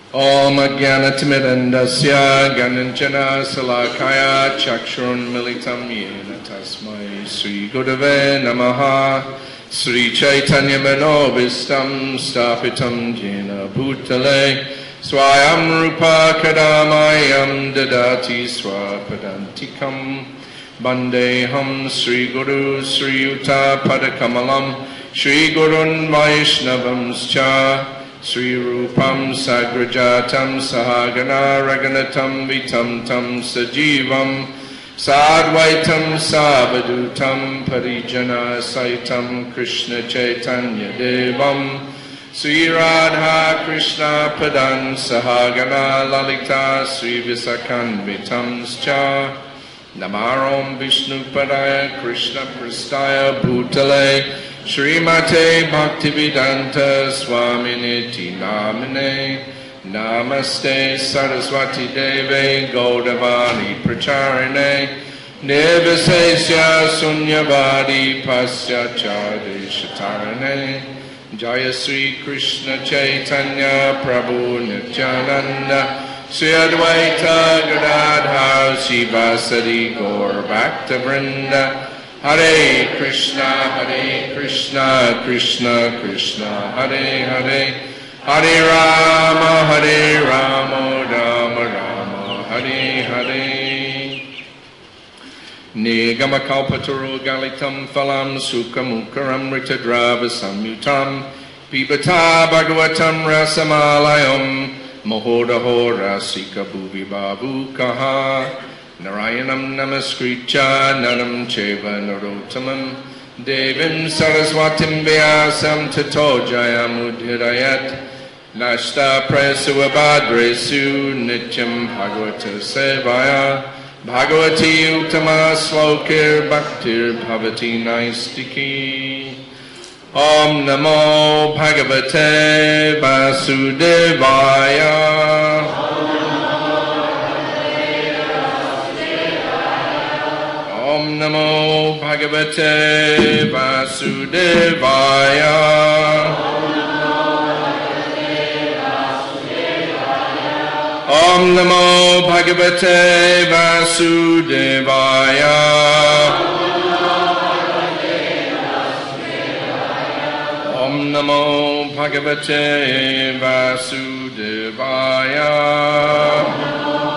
Om Ajnanatimidandasya Gananjana Salakaya Chakshurun Militam Yena Tasmai Sri Gurave Namaha Sri Chaitanya Manobhistam Sthapitam Jena Bhutale Swayam Rupa Kadamayam Dadati Swapadantikam Bandeham Sri Guru Sri Yuta Padakamalam Sri Gurun Vaishnavamscha Sri Rupam Sagrajatam Sahagana Raganatam Vitam Tam Sajivam Sadvaitam Savadutam Parijana Saitam Krishna Chaitanya Devam Sri Radha Krishna Padan Sahagana Lalita Sri Visakan Vitamscha Namarom Vishnu Padaya Krishna Prastaya Bhutale Srimate Bhaktivedanta Swaminiti Namine Namaste Saraswati Deve Gaudavani Pracharine Nirvisesya Sunyavadi Pasya Chadishatarane Jaya Sri Krishna Chaitanya Prabhu Nityananda Sri Advaita Gadadhar Sivasadi Gaur Bhakta Vrinda Hare Krishna, Krishna Krishna, Hare Hare, Hare Rama, Rama Rama, Hare Hare. Nigama kalpataru galitam phalam sukamukaram ritadrava samyutam pibata bhagavatam rasamalayam mahodaho rasika bhuvi babu kaha. Narayanam namaskritya nanam cheva narottamam devim saraswatim vyasam tato jayamudhirayat nashta prasuvabhadresu nityam bhagavata sevaya bhagavati uttama slokir bhaktir bhavati naistiki. Om namo bhagavate vasudevaya. Om Namo Bhagavate Vasudevaya. Om Namo Bhagavate Vasudevaya. Om Namo Bhagavate Vasudevaya.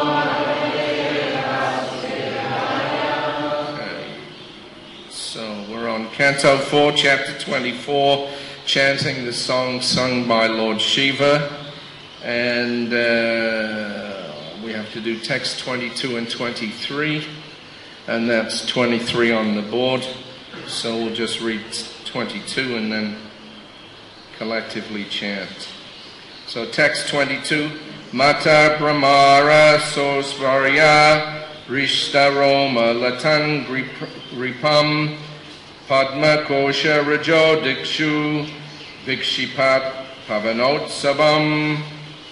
Canto 4, Chapter 24, chanting the song sung by Lord Shiva. And we have to do text 22 and 23. And that's 23 on the board. So we'll just read 22 and then collectively chant. So text 22. Mata Brahmara Sosvarya Rishta Roma Latan Gripam Padma Kosha Rajo Dikshu Vikshipat Pavanotsavam.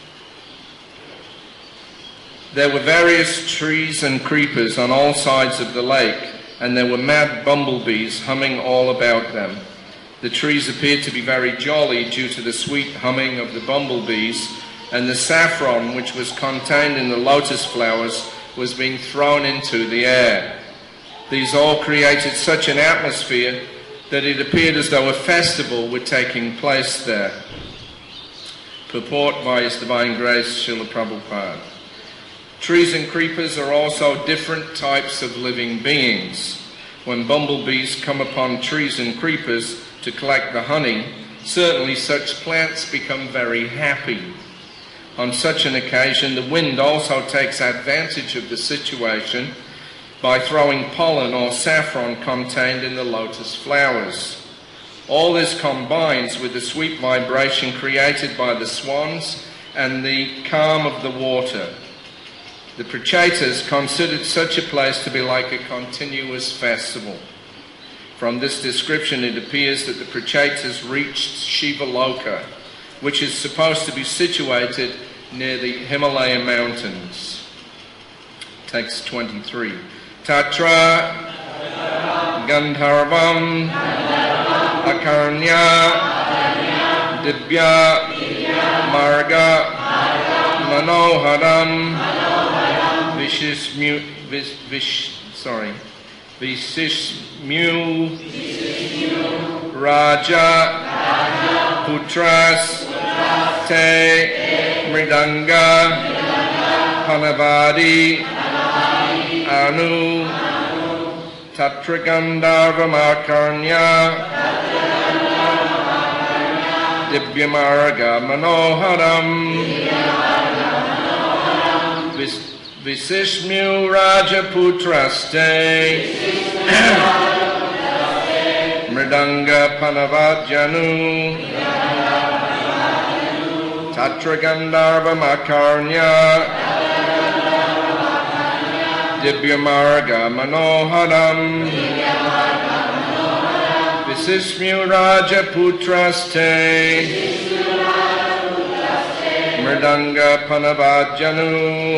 There were various trees and creepers on all sides of the lake, and there were mad bumblebees humming all about them. The trees appeared to be very jolly due to the sweet humming of the bumblebees, and the saffron which was contained in the lotus flowers was being thrown into the air. These all created such an atmosphere that it appeared as though a festival were taking place there. Purport by His Divine Grace, Srila Prabhupada. Trees and creepers are also different types of living beings. When bumblebees come upon trees and creepers to collect the honey, certainly such plants become very happy. On such an occasion, the wind also takes advantage of the situation by throwing pollen or saffron contained in the lotus flowers. All this combines with the sweet vibration created by the swans and the calm of the water. The Prachetas considered such a place to be like a continuous festival. From this description, it appears that the Prachetas reached Shiva Loka, which is supposed to be situated near the Himalaya mountains. Text 23. Tatra Gandharvam Akarnya Dibya Marga Manoharam Visishmu Raja Putras Te Mridanga Panavadi Anu Tatragandharvamakarnya Dibhyamarga Manoharam Visishmu Rajaputraste Mridanga Panavadjanu Tatragandharvamakarnya Dibhyamarga Manoharam Visishmu Rajaputraste Mridanga Panavadjanu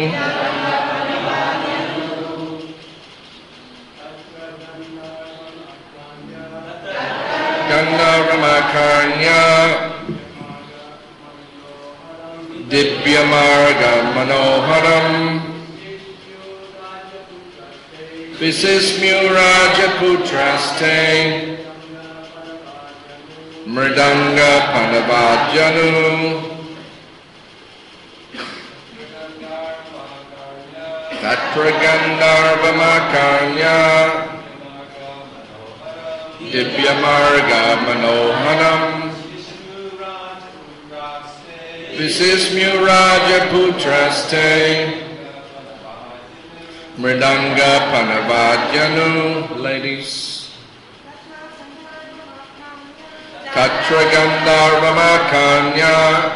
Gandharvamakarnya Dibhyamarga Manoharam Visishmu Rajaputraste Mridanga Panavadjanu Tatragandharvamakarnya Dibhyamarga Manoharam Visishmu Rajaputraste Mridanga Panavadjanu. Ladies. Tatragandharvamakarnya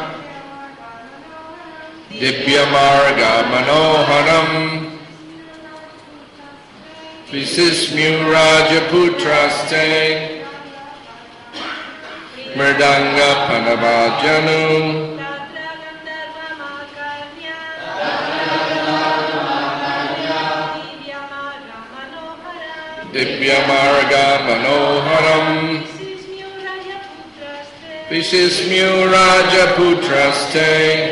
Dibhyamarga Manoharam Visishmu Rajaputraste Mridanga Panavadjanu Dibhyamarga Manoharam Visishmu Rajaputraste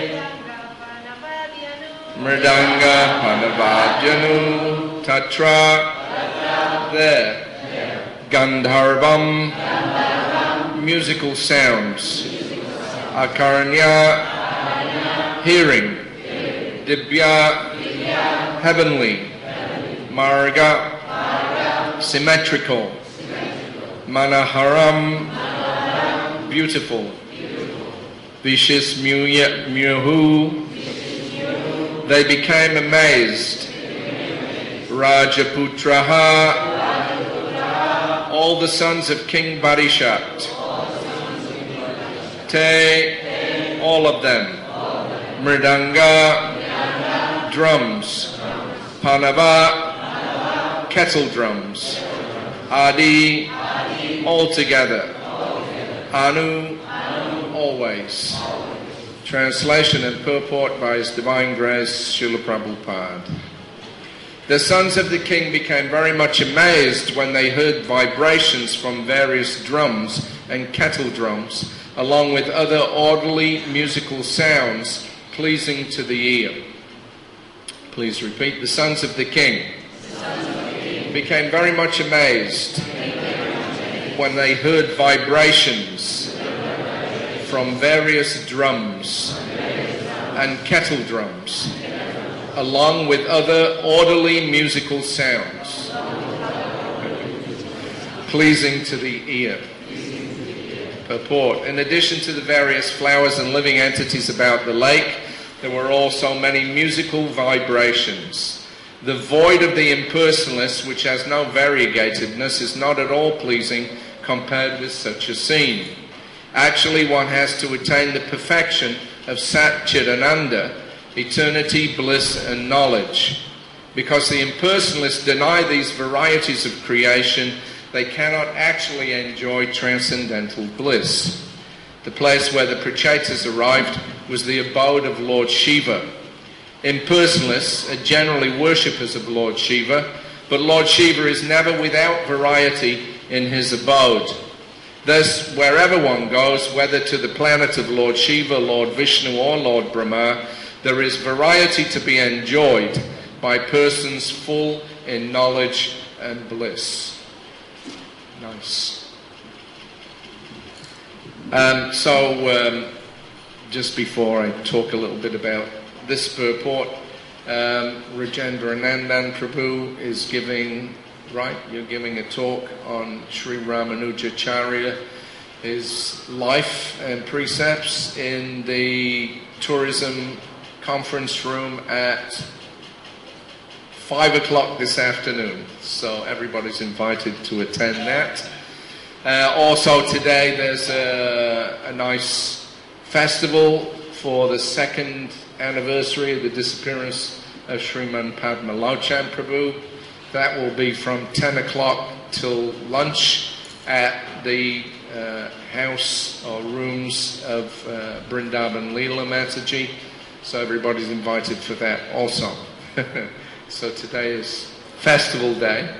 Mridanga Panavadjanu. Tatra, there. Gandharvam, musical sounds. Akaranya, hearing. Dibhya, heavenly. Marga, symmetrical. Manoharam, beautiful. Vishismyu, they became amazed. Rajaputraha, all the sons of King Barishat. Te, all of them. Mridanga, drums. Panava, kettle drums. Adi, all together. Anu, always. Translation and purport by His Divine Grace Srila Prabhupada. The sons of the king became very much amazed when they heard vibrations from various drums and kettle drums, along with other orderly musical sounds pleasing to the ear. Please repeat. The sons of the king became very much amazed when they heard vibrations from various drums and kettle drums, along with other orderly musical sounds pleasing to the ear. Purport. In addition to the various flowers and living entities about the lake, there were also many musical vibrations. The void of the impersonalist, which has no variegatedness, is not at all pleasing compared with such a scene. Actually, one has to attain the perfection of Sat Chit Ananda, eternity, bliss and knowledge. Because the impersonalists deny these varieties of creation, they cannot actually enjoy transcendental bliss. The place where the Prachetas arrived was the abode of Lord Shiva. Impersonalists are generally worshippers of Lord Shiva, but Lord Shiva is never without variety in his abode. Thus, wherever one goes, whether to the planet of Lord Shiva, Lord Vishnu or Lord Brahma, There is variety to be enjoyed by persons full in knowledge and bliss. Nice. Just before I talk a little bit about this purport, Rajendranandan Prabhu is giving, right? You're giving a talk on Sri Ramanujacharya, his life and precepts in the tourism conference room at 5 o'clock this afternoon. So everybody's invited to attend that. Also today there's a nice festival for the second anniversary of the disappearance of Sriman Padmalochan Prabhu. That will be from 10 o'clock till lunch at the house or rooms of Vrindavan Leela Mataji. So everybody's invited for that also. So today is festival day,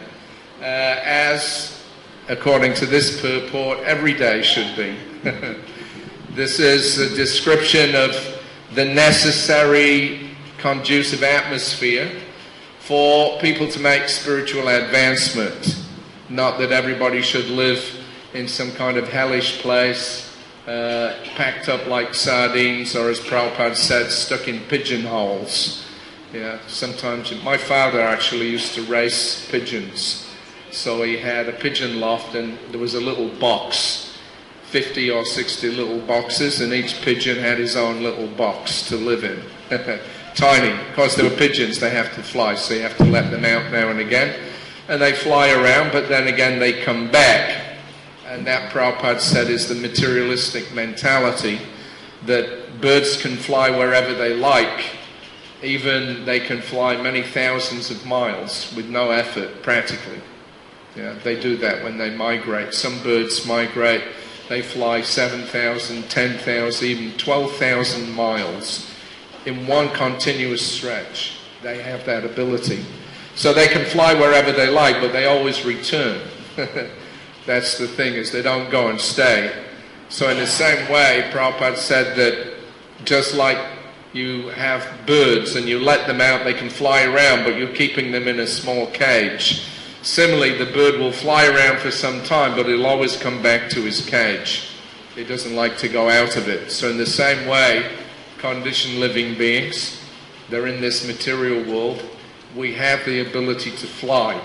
as according to this purport every day should be. This is a description of the necessary conducive atmosphere for people to make spiritual advancement. Not that everybody should live in some kind of hellish place, packed up like sardines, or as Prabhupada said, stuck in pigeonholes. Yeah, sometimes my father actually used to race pigeons. So he had a pigeon loft and there was a little box, 50 or 60 little boxes, and each pigeon had his own little box to live in. Tiny. Because they were pigeons, they have to fly, so you have to let them out now and again. And they fly around, but then again they come back. And that, Prabhupada said, is the materialistic mentality, that birds can fly wherever they like. Even they can fly many thousands of miles with no effort, practically. Yeah, they do that when they migrate. Some birds migrate, they fly 7,000, 10,000, even 12,000 miles in one continuous stretch. They have that ability. So they can fly wherever they like, but they always return. That's the thing, is they don't go and stay. So in the same way, Prabhupada said that just like you have birds and you let them out, they can fly around, but you're keeping them in a small cage. Similarly, the bird will fly around for some time, but it'll always come back to his cage. It doesn't like to go out of it. So in the same way, conditioned living beings, they're in this material world, we have the ability to fly.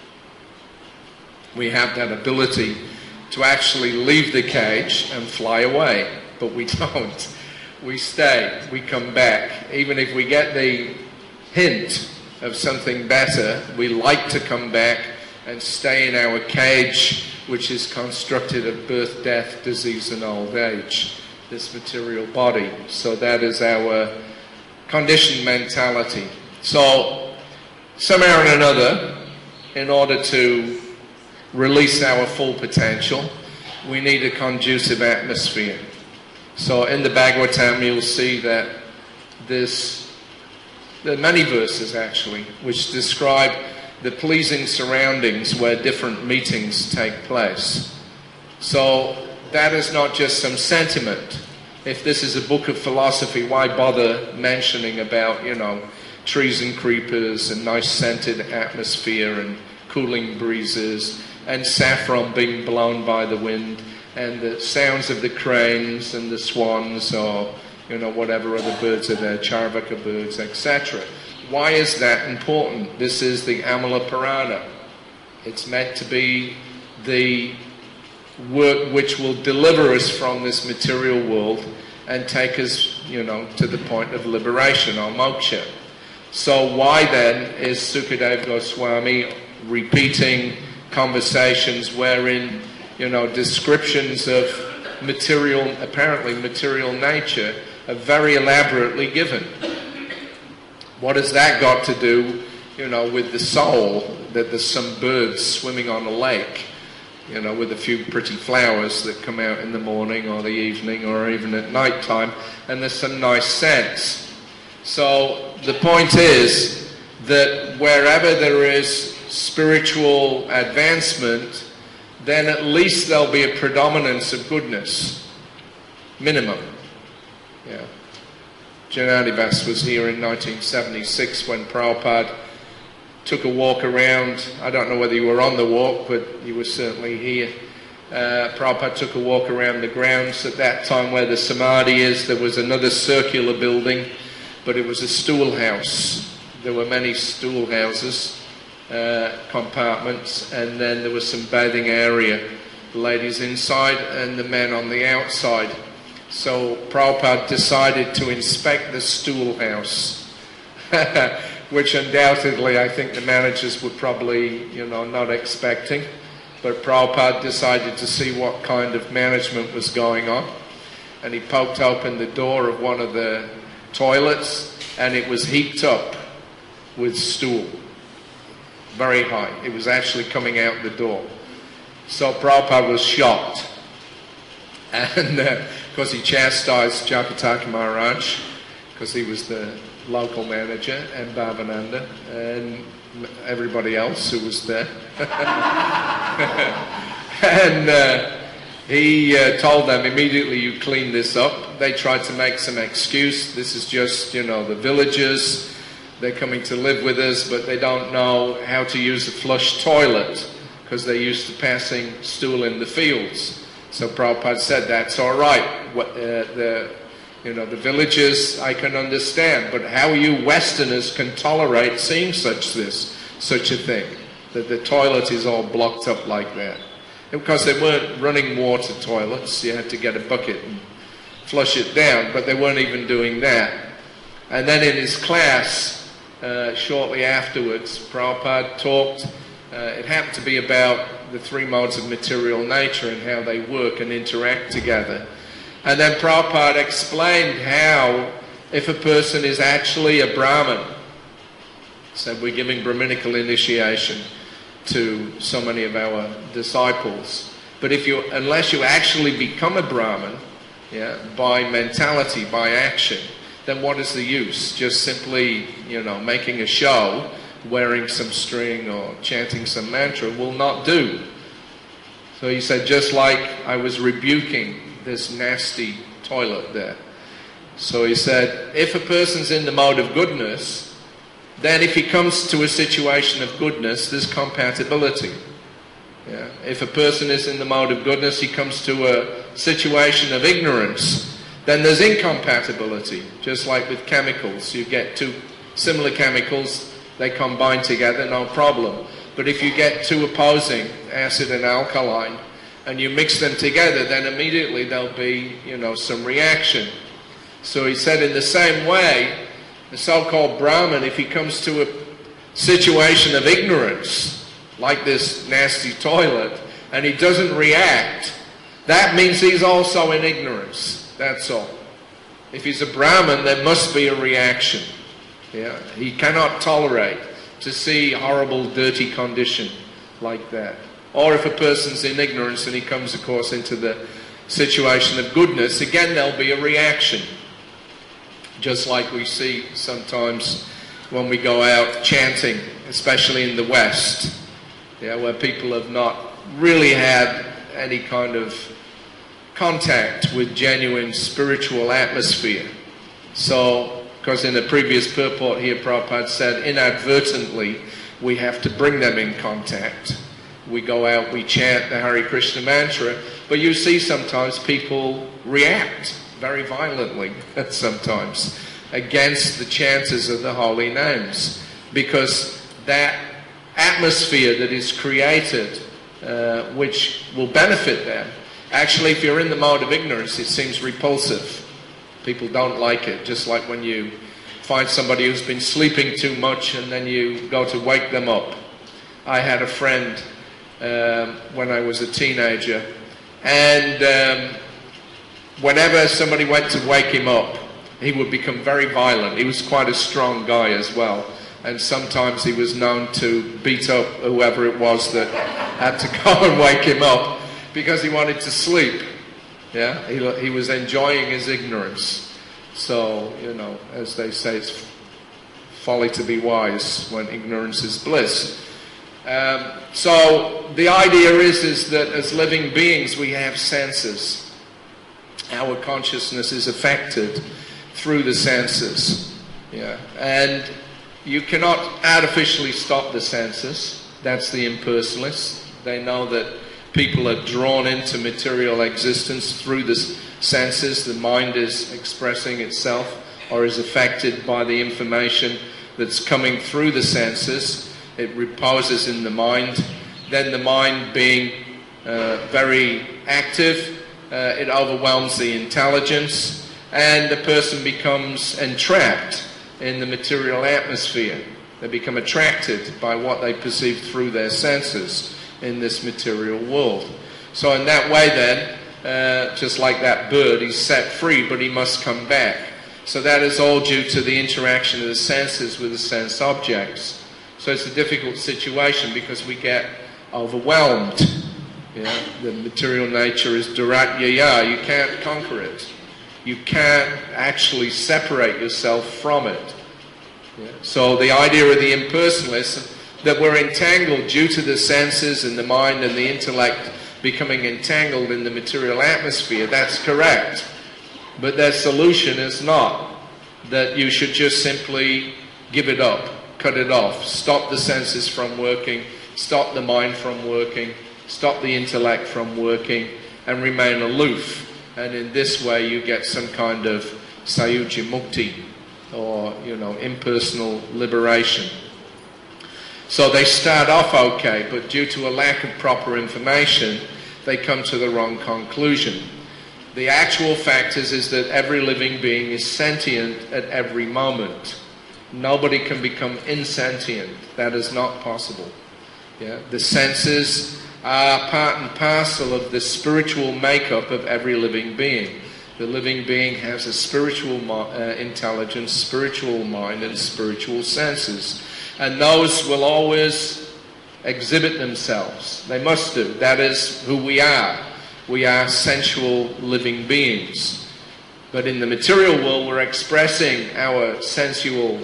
We have that ability to actually leave the cage and fly away, but we don't. We stay, we come back. Even if we get the hint of something better, we like to come back and stay in our cage, which is constructed of birth, death, disease and old age, this material body. So that is our conditioned mentality. So somehow or another, in order to release our full potential, we need a conducive atmosphere. So in the Bhagavatam you'll see that there are many verses actually which describe the pleasing surroundings where different meetings take place. So that is not just some sentiment. If this is a book of philosophy, why bother mentioning about, trees and creepers and nice scented atmosphere and cooling breezes and saffron being blown by the wind and the sounds of the cranes and the swans or whatever other birds are there, charvaka birds, etc. Why is that important? This is the Amala Purana. It's meant to be the work which will deliver us from this material world and take us, to the point of liberation or moksha. So why then is Sukadeva Goswami repeating conversations wherein, descriptions of apparently material nature are very elaborately given? What has that got to do, with the soul, that there's some birds swimming on a lake, with a few pretty flowers that come out in the morning or the evening or even at night time, and there's some nice scents. So the point is that wherever there is spiritual advancement, then at least there'll be a predominance of goodness. Minimum. Yeah. Janadivas was here in 1976 when Prabhupada took a walk around. I don't know whether you were on the walk, but you were certainly here. Prabhupada took a walk around the grounds. At that time where the Samadhi is, there was another circular building, but it was a stool house. There were many stool houses, compartments, and then there was some bathing area. The ladies inside and the men on the outside. So Prabhupada decided to inspect the stool house, which undoubtedly I think the managers were probably, not expecting. But Prabhupada decided to see what kind of management was going on. And he poked open the door of one of the toilets, and it was heaped up with stool. Very high. It was actually coming out the door. So Prabhupada was shocked. And because he chastised Jagatath Maharaj, because he was the local manager, and Bhavananda, and everybody else who was there. And he told them, immediately you clean this up. They tried to make some excuse. This is just, the villagers. They're coming to live with us, but they don't know how to use a flush toilet because they're used to passing stool in the fields. So Prabhupada said, that's all right. The villagers I can understand, but how you Westerners can tolerate seeing such a thing, that the toilet is all blocked up like that. Because they weren't running water toilets, you had to get a bucket and flush it down, but they weren't even doing that. And then in his class, shortly afterwards, Prabhupada talked, it happened to be about the three modes of material nature and how they work and interact together. And then Prabhupada explained how, if a person is actually a Brahmin, so we're giving Brahminical initiation to so many of our disciples, but unless you actually become a Brahmin, by mentality, by action, then what is the use? Just simply, making a show, wearing some string or chanting some mantra will not do. So he said, just like I was rebuking this nasty toilet there. So he said, if a person's in the mode of goodness, then if he comes to a situation of goodness, there's compatibility. If a person is in the mode of goodness, he comes to a situation of ignorance, then there's incompatibility. Just like with chemicals, you get two similar chemicals, they combine together, no problem. But if you get two opposing, acid and alkaline, and you mix them together, then immediately there'll be, some reaction. So he said in the same way, the so-called Brahmin, if he comes to a situation of ignorance, like this nasty toilet, and he doesn't react, that means he's also in ignorance. That's all. If he's a Brahmin, there must be a reaction. He cannot tolerate to see horrible, dirty condition like that. Or if a person's in ignorance and he comes, of course, into the situation of goodness, again there'll be a reaction. Just like we see sometimes when we go out chanting, especially in the West, where people have not really had any kind of contact with genuine spiritual atmosphere. So, because in the previous purport here, Prabhupada said, inadvertently, we have to bring them in contact. We go out, we chant the Hare Krishna mantra, but you see sometimes people react very violently sometimes against the chances of the holy names, because that atmosphere that is created, which will benefit them, actually, if you're in the mode of ignorance, it seems repulsive. People don't like it, just like when you find somebody who's been sleeping too much and then you go to wake them up. I had a friend when I was a teenager, and whenever somebody went to wake him up, he would become very violent. He was quite a strong guy as well, and sometimes he was known to beat up whoever it was that had to go and wake him up, because he wanted to sleep. He was enjoying his ignorance. So, as they say, it's folly to be wise when ignorance is bliss. So the idea is that as living beings we have senses. Our consciousness is affected through the senses. Yeah. And you cannot artificially stop the senses. That's the impersonalists. They know that people are drawn into material existence through the senses. The mind is expressing itself or is affected by the information that's coming through the senses. It reposes in the mind. Then the mind being very active, it overwhelms the intelligence, and the person becomes entrapped in the material atmosphere. They become attracted by what they perceive through their senses in this material world. So in that way then, just like that bird, he's set free, but he must come back. So that is all due to the interaction of the senses with the sense objects. So it's a difficult situation because we get overwhelmed. Yeah? The material nature is durat yaya. You can't conquer it. You can't actually separate yourself from it. Yeah? So the idea of the impersonalists, that we're entangled due to the senses and the mind and the intellect becoming entangled in the material atmosphere, that's correct. But their solution is not that you should just simply give it up, cut it off, stop the senses from working, stop the mind from working, stop the intellect from working, and remain aloof. And in this way you get some kind of sayuja mukti, or, impersonal liberation. So they start off okay, but due to a lack of proper information, they come to the wrong conclusion. The actual fact is that every living being is sentient at every moment. Nobody can become insentient. That is not possible. Yeah? The senses are part and parcel of the spiritual makeup of every living being. The living being has a spiritual intelligence, spiritual mind, and spiritual senses. And those will always exhibit themselves. They must do. That is who we are. We are sensual living beings. But in the material world, we're expressing our sensual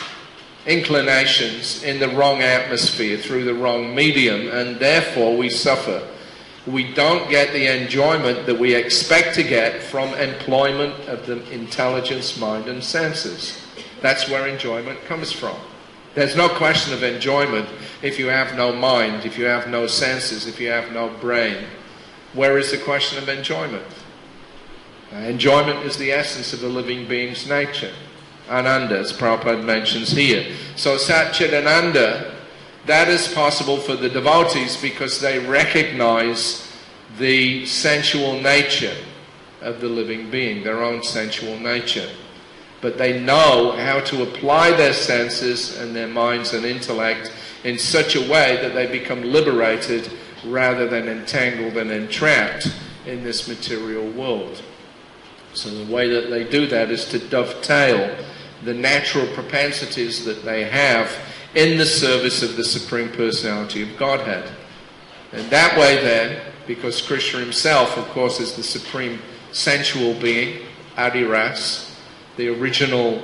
inclinations in the wrong atmosphere, through the wrong medium, and therefore we suffer. We don't get the enjoyment that we expect to get from employment of the intelligence, mind, and senses. That's where enjoyment comes from. There's no question of enjoyment if you have no mind, if you have no senses, if you have no brain. Where is the question of enjoyment? Enjoyment is the essence of the living being's nature. Ananda, as Prabhupada mentions here. So Satchidananda, that is possible for the devotees because they recognize the sensual nature of the living being, their own sensual nature. But they know how to apply their senses and their minds and intellect in such a way that they become liberated rather than entangled and entrapped in this material world. So the way that they do that is to dovetail the natural propensities that they have in the service of the Supreme Personality of Godhead. And that way then, because Krishna himself, of course, is the supreme sensual being, Adiras, the original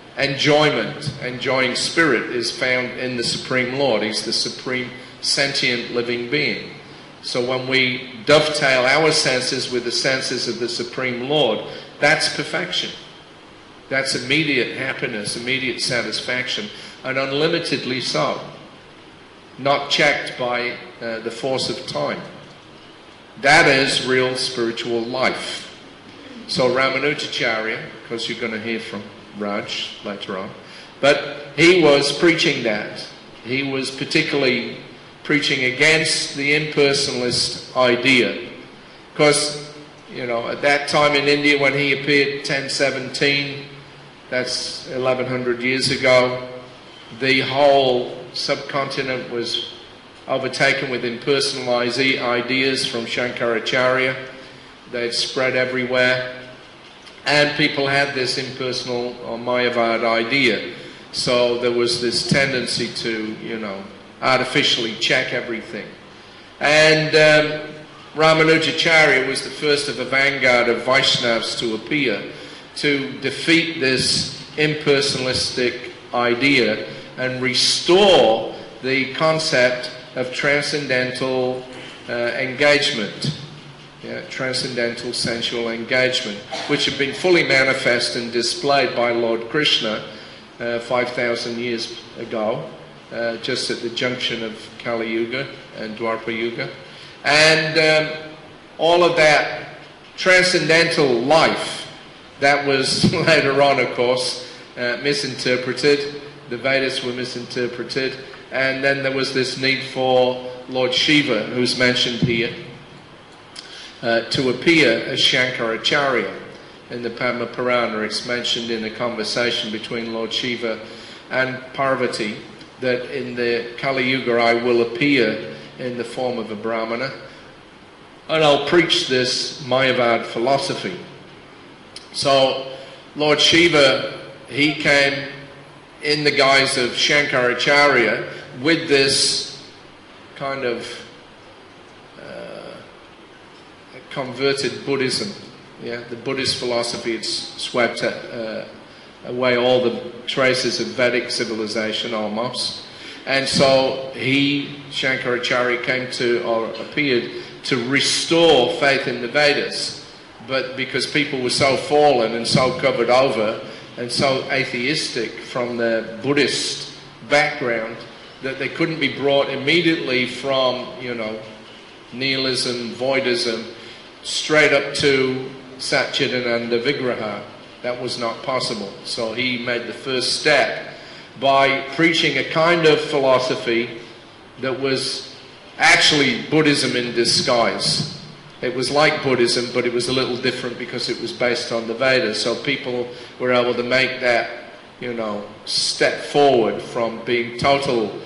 enjoying spirit is found in the Supreme Lord. He's the supreme sentient living being. So when we dovetail our senses with the senses of the Supreme Lord, that's perfection. That's immediate happiness, immediate satisfaction, and unlimitedly so. Not checked by the force of time. That is real spiritual life. So Ramanujacharya, because you're going to hear from Raj later on, but he was preaching that. He was particularly preaching against the impersonalist idea. Because, at that time in India when he appeared, 1017, that's 1100 years ago, the whole subcontinent was overtaken with impersonalized ideas from Shankaracharya. They'd spread everywhere. And people had this impersonal or Mayavad idea. So there was this tendency to, artificially check everything. And Ramanujacharya was the first of a vanguard of Vaishnavas to appear to defeat this impersonalistic idea and restore the concept of transcendental engagement. transcendental sensual engagement, which had been fully manifest and displayed by Lord Krishna 5,000 years ago, just at the junction of Kali Yuga and Dwapara Yuga. And all of that transcendental life that was later on, of course, misinterpreted. The Vedas were misinterpreted. And then there was this need for Lord Shiva, who's mentioned here, to appear as Shankaracharya. In the Padma Purana, it's mentioned in a conversation between Lord Shiva and Parvati that in the Kali Yuga I will appear in the form of a Brahmana and I'll preach this Mayavad philosophy. So Lord Shiva, he came in the guise of Shankaracharya with this kind of converted Buddhism. The Buddhist philosophy had swept away all the traces of Vedic civilization almost. And so he, Shankaracharya, came to, or appeared to restore faith in the Vedas. But because people were so fallen and so covered over and so atheistic from their Buddhist background that they couldn't be brought immediately from, nihilism, voidism, straight up to Satchidananda Vigraha. That was not possible. So he made the first step by preaching a kind of philosophy that was actually Buddhism in disguise. It was like Buddhism, but it was a little different because it was based on the Vedas. So people were able to make that, step forward from being in total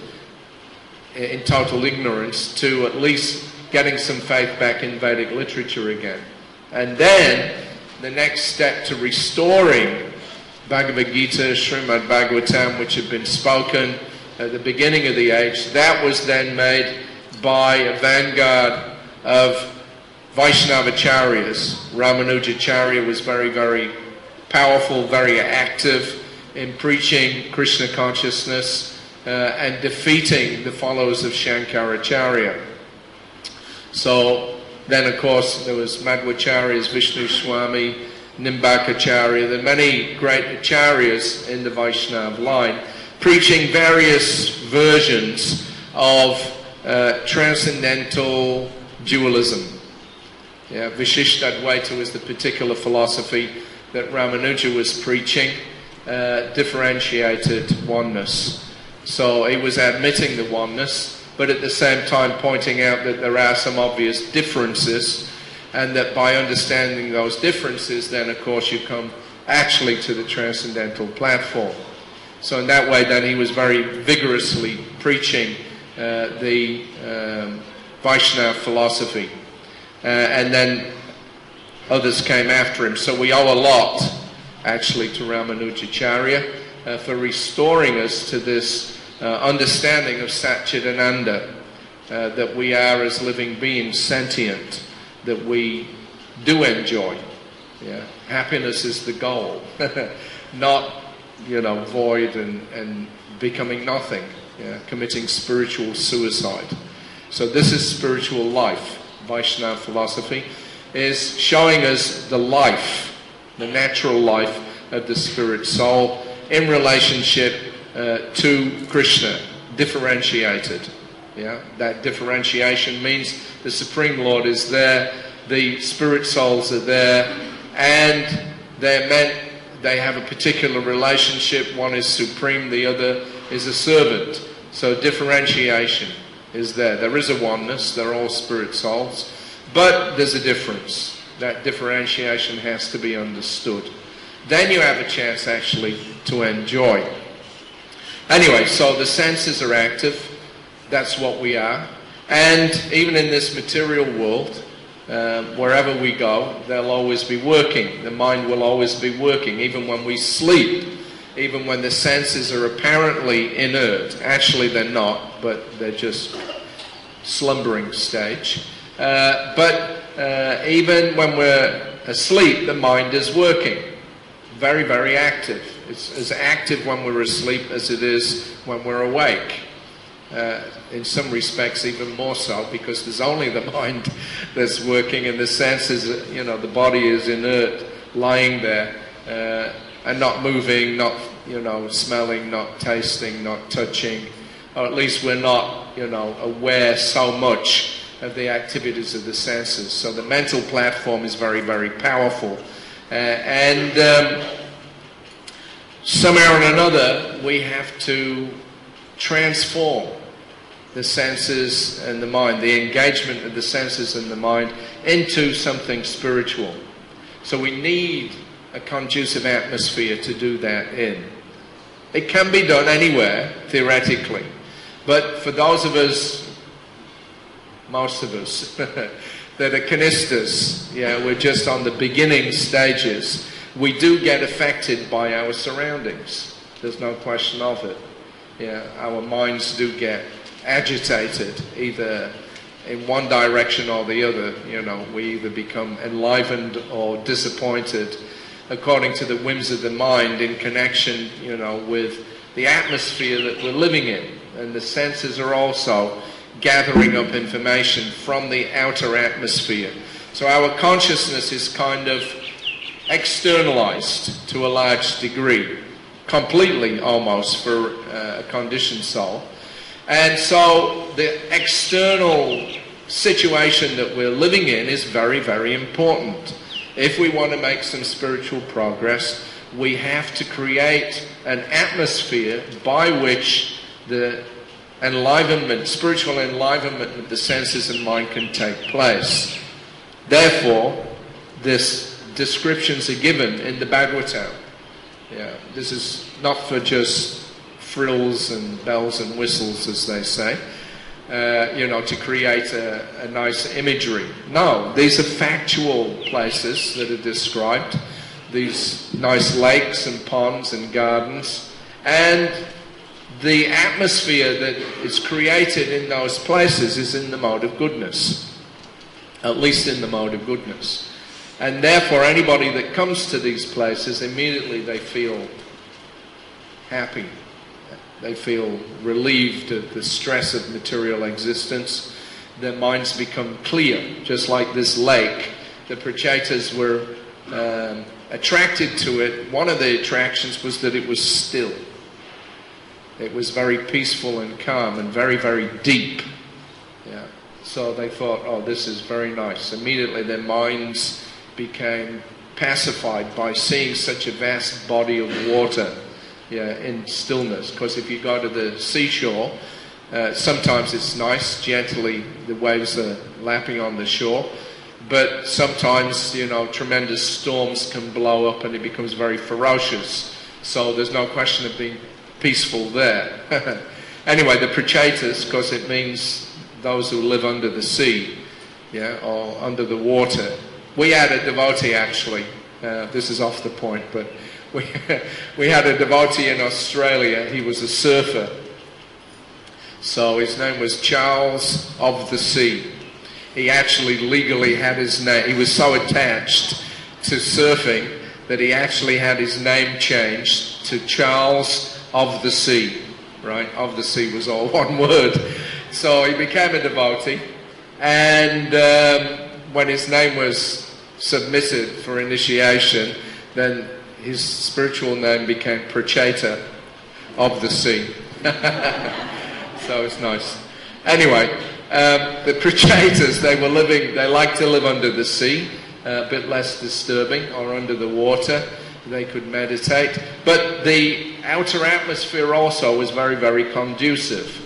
ignorance to at least getting some faith back in Vedic literature again. And then the next step to restoring Bhagavad Gita, Srimad Bhagavatam, which had been spoken at the beginning of the age, that was then made by a vanguard of Vaishnavacharyas. Ramanujacharya was very, very powerful, very active in preaching Krishna consciousness and defeating the followers of Shankaracharya. So then, of course, there was Madhvacharyas, Vishnu Swami, Nimbakacharya, the many great acharyas in the Vaishnava line, preaching various versions of transcendental dualism. Vishishtadvaita was the particular philosophy that Ramanuja was preaching, differentiated oneness. So he was admitting the oneness, but at the same time pointing out that there are some obvious differences, and that by understanding those differences, then of course you come actually to the transcendental platform. So in that way then he was very vigorously preaching the Vaishnava philosophy. And then others came after him. So we owe a lot actually to Ramanujacharya for restoring us to this understanding of Satchidananda, that we are as living beings sentient, that we do enjoy. Happiness is the goal, not void and becoming nothing, committing spiritual suicide. So this is spiritual life. Vaishnava philosophy is showing us the life, the natural life of the spirit soul in relationship to Krishna, differentiated. That differentiation means the Supreme Lord is there, the spirit souls are there, and they have a particular relationship. One is supreme, the other is a servant. So differentiation is there. There is a oneness, they're all spirit souls, but there's a difference. That differentiation has to be understood. Then you have a chance actually to enjoy. Anyway, so the senses are active. That's what we are. And even in this material world, wherever we go, they'll always be working. The mind will always be working, even when we sleep, even when the senses are apparently inert. Actually, they're not, but they're just slumbering stage. But even when we're asleep, the mind is working. Very, very active. It's as active when we're asleep as it is when we're awake. in some respects even more so, because there's only the mind that's working, and the senses, the body is inert, lying there, and not moving, not, smelling, not tasting, not touching, or at least we're not, aware so much of the activities of the senses. So the mental platform is very, very powerful. Somehow or another, we have to transform the senses and the mind, the engagement of the senses and the mind, into something spiritual. So we need a conducive atmosphere to do that in. It can be done anywhere, theoretically. But for those of us, most of us, that are canistas, we're just on the beginning stages, we do get affected by our surroundings. There's no question of it. Our minds do get agitated, either in one direction or the other. We either become enlivened or disappointed, according to the whims of the mind, in connection, with the atmosphere that we're living in. And the senses are also gathering up information from the outer atmosphere. So our consciousness is kind of externalized to a large degree, completely almost, for a conditioned soul. And so the external situation that we're living in is very, very important. If we want to make some spiritual progress, we have to create an atmosphere by which the enlivenment, spiritual enlivenment of the senses and mind can take place. Therefore, descriptions are given in the Bhagavatam. This is not for just frills and bells and whistles, as they say, to create a nice imagery. No, these are factual places that are described, these nice lakes and ponds and gardens, and the atmosphere that is created in those places is in the mode of goodness, at least in the mode of goodness. And therefore, anybody that comes to these places, immediately they feel happy. They feel relieved of the stress of material existence. Their minds become clear, just like this lake. The Prachetas were attracted to it. One of the attractions was that it was still. It was very peaceful and calm and very, very deep. So they thought, oh, this is very nice. Immediately their minds became pacified by seeing such a vast body of water in stillness. Because if you go to the seashore, sometimes it's nice, gently the waves are lapping on the shore, but sometimes tremendous storms can blow up and it becomes very ferocious. So there's no question of being peaceful there. Anyway, the Prachetas, because it means those who live under the sea, or under the water. We had a devotee, actually, this is off the point, but we had a devotee in Australia. He was a surfer. So his name was Charles of the Sea. He actually legally had his name. He was so attached to surfing that he actually had his name changed to Charles of the Sea. Right? Of the Sea was all one word. So he became a devotee. And when his name was submitted for initiation, then his spiritual name became Pracheta of the Sea. So it's nice. Anyway, the Prachetas, they liked to live under the sea, a bit less disturbing, or under the water. They could meditate. But the outer atmosphere also was very, very conducive.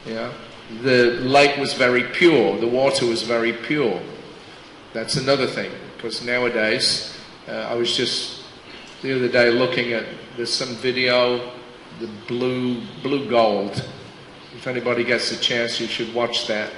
The lake was very pure. The water was very pure. That's another thing, because nowadays, I was just the other day looking at, there's some video, the blue gold. If anybody gets a chance, you should watch that.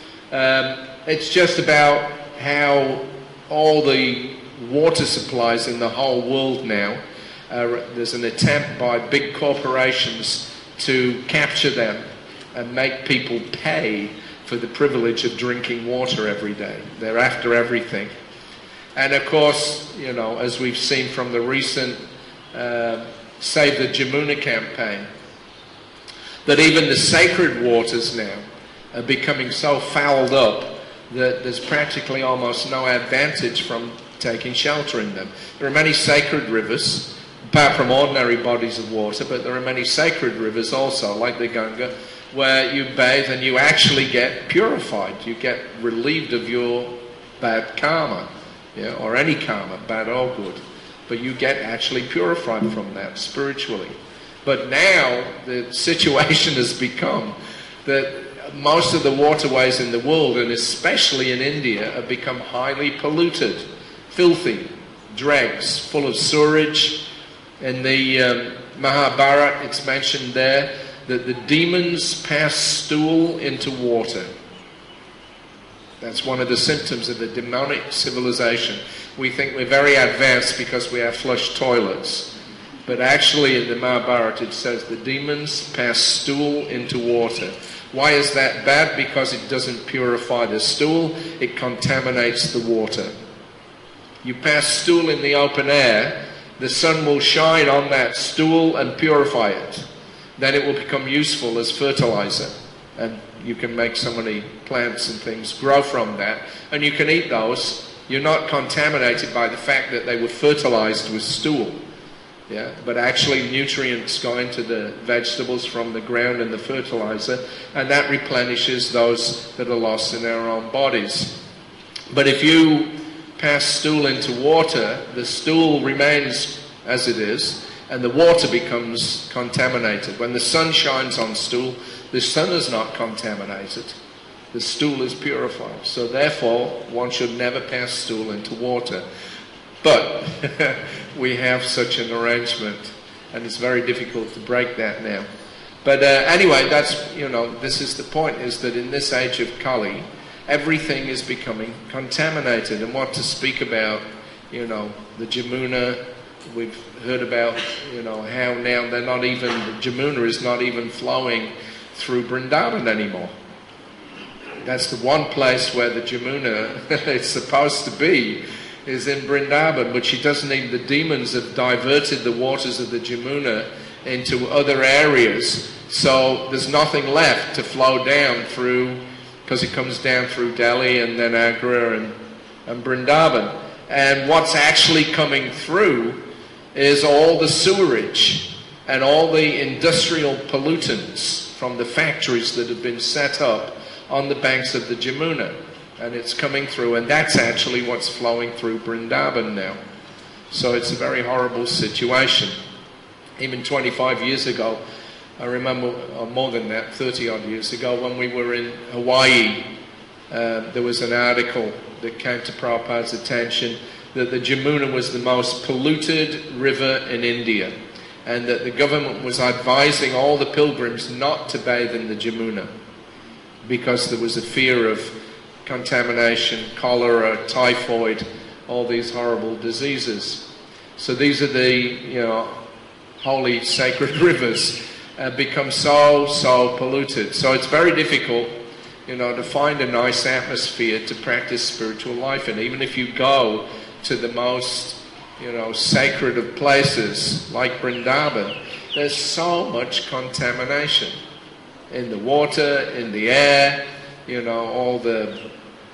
It's just about how all the water supplies in the whole world now, there's an attempt by big corporations to capture them and make people pay for the privilege of drinking water every day. They're after everything. And of course, as we've seen from the recent Save the Jamuna campaign, that even the sacred waters now are becoming so fouled up that there's practically almost no advantage from taking shelter in them. There are many sacred rivers, apart from ordinary bodies of water, but there are many sacred rivers also, like the Ganga, where you bathe and you actually get purified. You get relieved of your bad karma, or any karma, bad or good. But you get actually purified from that spiritually. But now the situation has become that most of the waterways in the world, and especially in India, have become highly polluted, filthy, dregs, full of sewage. In the Mahabharata, it's mentioned there that the demons pass stool into water. That's one of the symptoms of the demonic civilization. We think we're very advanced because we have flush toilets. But actually in the Mahabharata it says the demons pass stool into water. Why is that bad? Because it doesn't purify the stool, it contaminates the water. You pass stool in the open air, the sun will shine on that stool and purify it. Then it will become useful as fertilizer. And you can make so many plants and things grow from that. And you can eat those. You're not contaminated by the fact that they were fertilized with stool. Yeah? But actually nutrients go into the vegetables from the ground and the fertilizer. And that replenishes those that are lost in our own bodies. But if you pass stool into water, the stool remains as it is. And the water becomes contaminated. When the sun shines on stool, the sun is not contaminated. The stool is purified. So therefore, one should never pass stool into water. But we have such an arrangement, and it's very difficult to break that now. But anyway, that's, this is the point, is that in this age of Kali, everything is becoming contaminated. And what to speak about, the Jamuna. We've heard about, how now the Jamuna is not even flowing through Vrindavan anymore. That's the one place where the Jamuna is supposed to be, is in Vrindavan, but she doesn't even, the demons have diverted the waters of the Jamuna into other areas, so there's nothing left to flow down through, because it comes down through Delhi and then Agra and Vrindavan. And what's actually coming through is all the sewerage and all the industrial pollutants from the factories that have been set up on the banks of the Jamuna. And it's coming through, and that's actually what's flowing through Vrindavan now. So it's a very horrible situation. Even 25 years ago, I remember, or more than that, 30 odd years ago, when we were in Hawaii, there was an article that came to Prabhupada's attention that the Jamuna was the most polluted river in India, and that the government was advising all the pilgrims not to bathe in the Jamuna because there was a fear of contamination, cholera, typhoid, all these horrible diseases. So these are the, holy sacred rivers become so polluted. So it's very difficult, to find a nice atmosphere to practice spiritual life in. Even if you go to the most, sacred of places like Vrindavan, there's so much contamination in the water, in the air, all the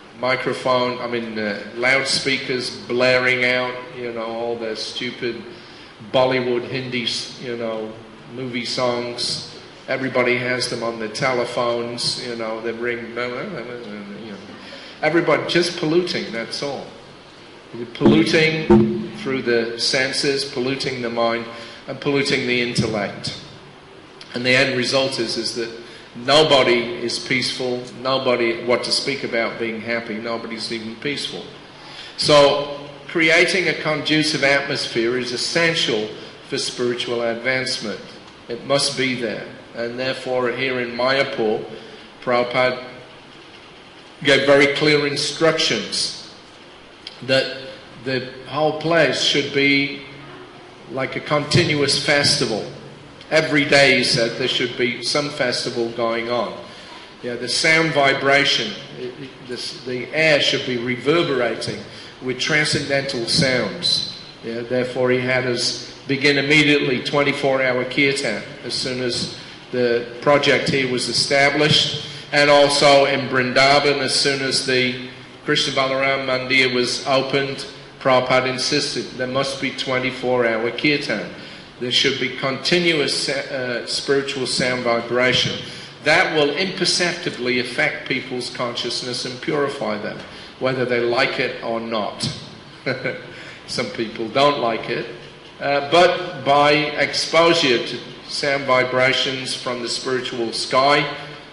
loudspeakers blaring out, all the stupid Bollywood Hindi, movie songs. Everybody has them on their telephones, they ring, everybody just polluting, that's all. You're polluting through the senses, polluting the mind, and polluting the intellect. And the end result is that nobody is peaceful, what to speak about being happy, nobody's even peaceful. So creating a conducive atmosphere is essential for spiritual advancement. It must be there. And therefore here in Mayapur, Prabhupada gave very clear instructions that the whole place should be like a continuous festival. Every day, he said, there should be some festival going on. The sound vibration, the air should be reverberating with transcendental sounds. Therefore, he had us begin immediately 24-hour kirtan as soon as the project here was established, and also in Vrindavan, as soon as the Krishna Balaram Mandir was opened, Prabhupada insisted there must be 24-hour kirtan. There should be continuous spiritual sound vibration. That will imperceptibly affect people's consciousness and purify them, whether they like it or not. Some people don't like it, but by exposure to sound vibrations from the spiritual sky,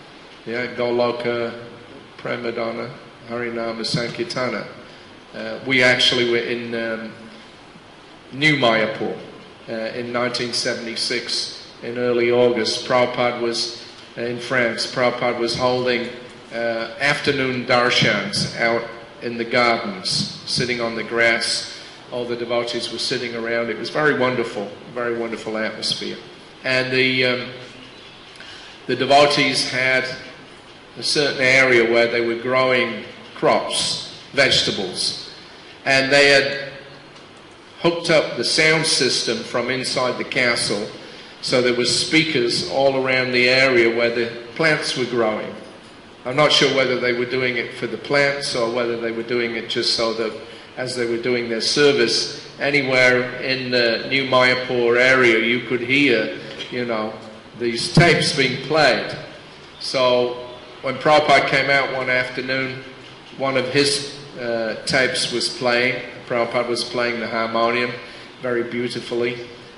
Goloka, Premadana, Harinama, Sankirtana. We actually were in New Mayapur in 1976 in early August. Prabhupada was in France. Prabhupada was holding afternoon darshans out in the gardens, sitting on the grass. All the devotees were sitting around. It was very wonderful atmosphere. And the devotees had a certain area where they were growing crops, vegetables, and they had hooked up the sound system from inside the castle, so there were speakers all around the area where the plants were growing. I'm not sure whether they were doing it for the plants or whether they were doing it just so that as they were doing their service, anywhere in the New Mayapur area you could hear, these tapes being played. So when Prabhupada came out one afternoon, one of his tapes was playing. Prabhupada was playing the harmonium very beautifully.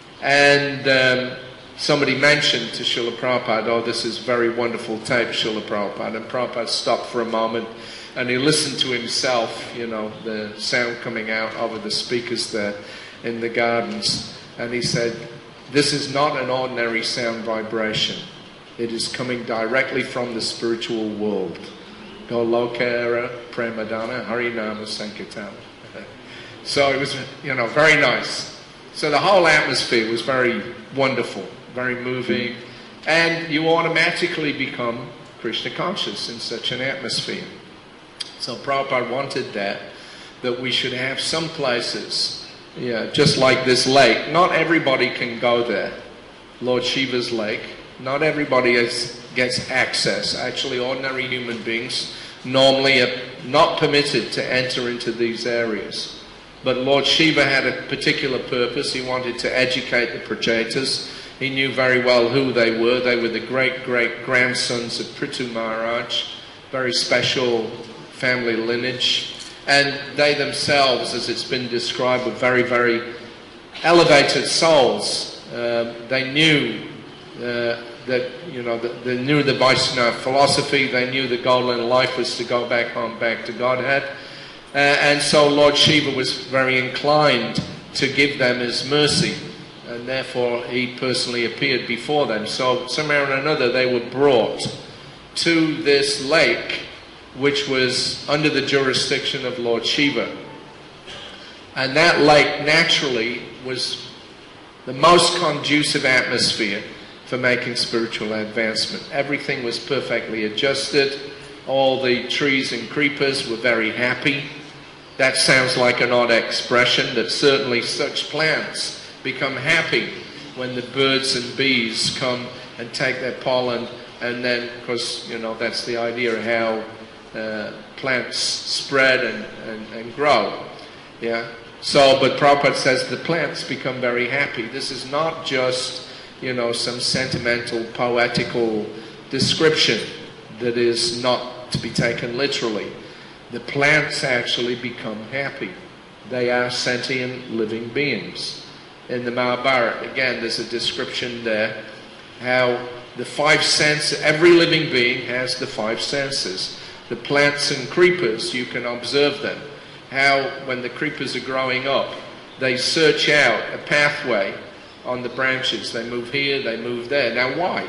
And somebody mentioned to Srila Prabhupada, "Oh, this is very wonderful tape, Srila Prabhupada." And Prabhupada stopped for a moment and he listened to himself, the sound coming out over the speakers there in the gardens. And he said, "This is not an ordinary sound vibration. It is coming directly from the spiritual world. Golokara Premadana Harinama Sankirtana." So it was, very nice. So the whole atmosphere was very wonderful, very moving, and you automatically become Krishna conscious in such an atmosphere. So Prabhupada wanted that we should have some places, just like this lake. Not everybody can go there, Lord Shiva's lake. Not everybody gets access. Actually, ordinary human beings normally are not permitted to enter into these areas. But Lord Shiva had a particular purpose. He wanted to educate the Prachetas. He knew very well who they were. They were the great-great-grandsons of Prithu Maharaj, very special family lineage. And they themselves, as it's been described, were very, very elevated souls. They knew they knew the Vaishnava philosophy. They knew the goal in life was to go back home, back to Godhead. And so Lord Shiva was very inclined to give them his mercy, and therefore he personally appeared before them. So somehow or another they were brought to this lake, which was under the jurisdiction of Lord Shiva. And that lake naturally was the most conducive atmosphere for making spiritual advancement. Everything was perfectly adjusted. All the trees and creepers were very happy. That sounds like an odd expression, that certainly such plants become happy when the birds and bees come and take their pollen, and then, because, that's the idea of how plants spread and grow. Yeah. So, but Prabhupada says the plants become very happy. This is not just, some sentimental, poetical description that is not to be taken literally. The plants actually become happy. They are sentient living beings. In the Mahabharata, again, there's a description there how the five senses, every living being has the five senses. The plants and creepers, you can observe them. How when the creepers are growing up, they search out a pathway on the branches. They move here, they move there. Now why?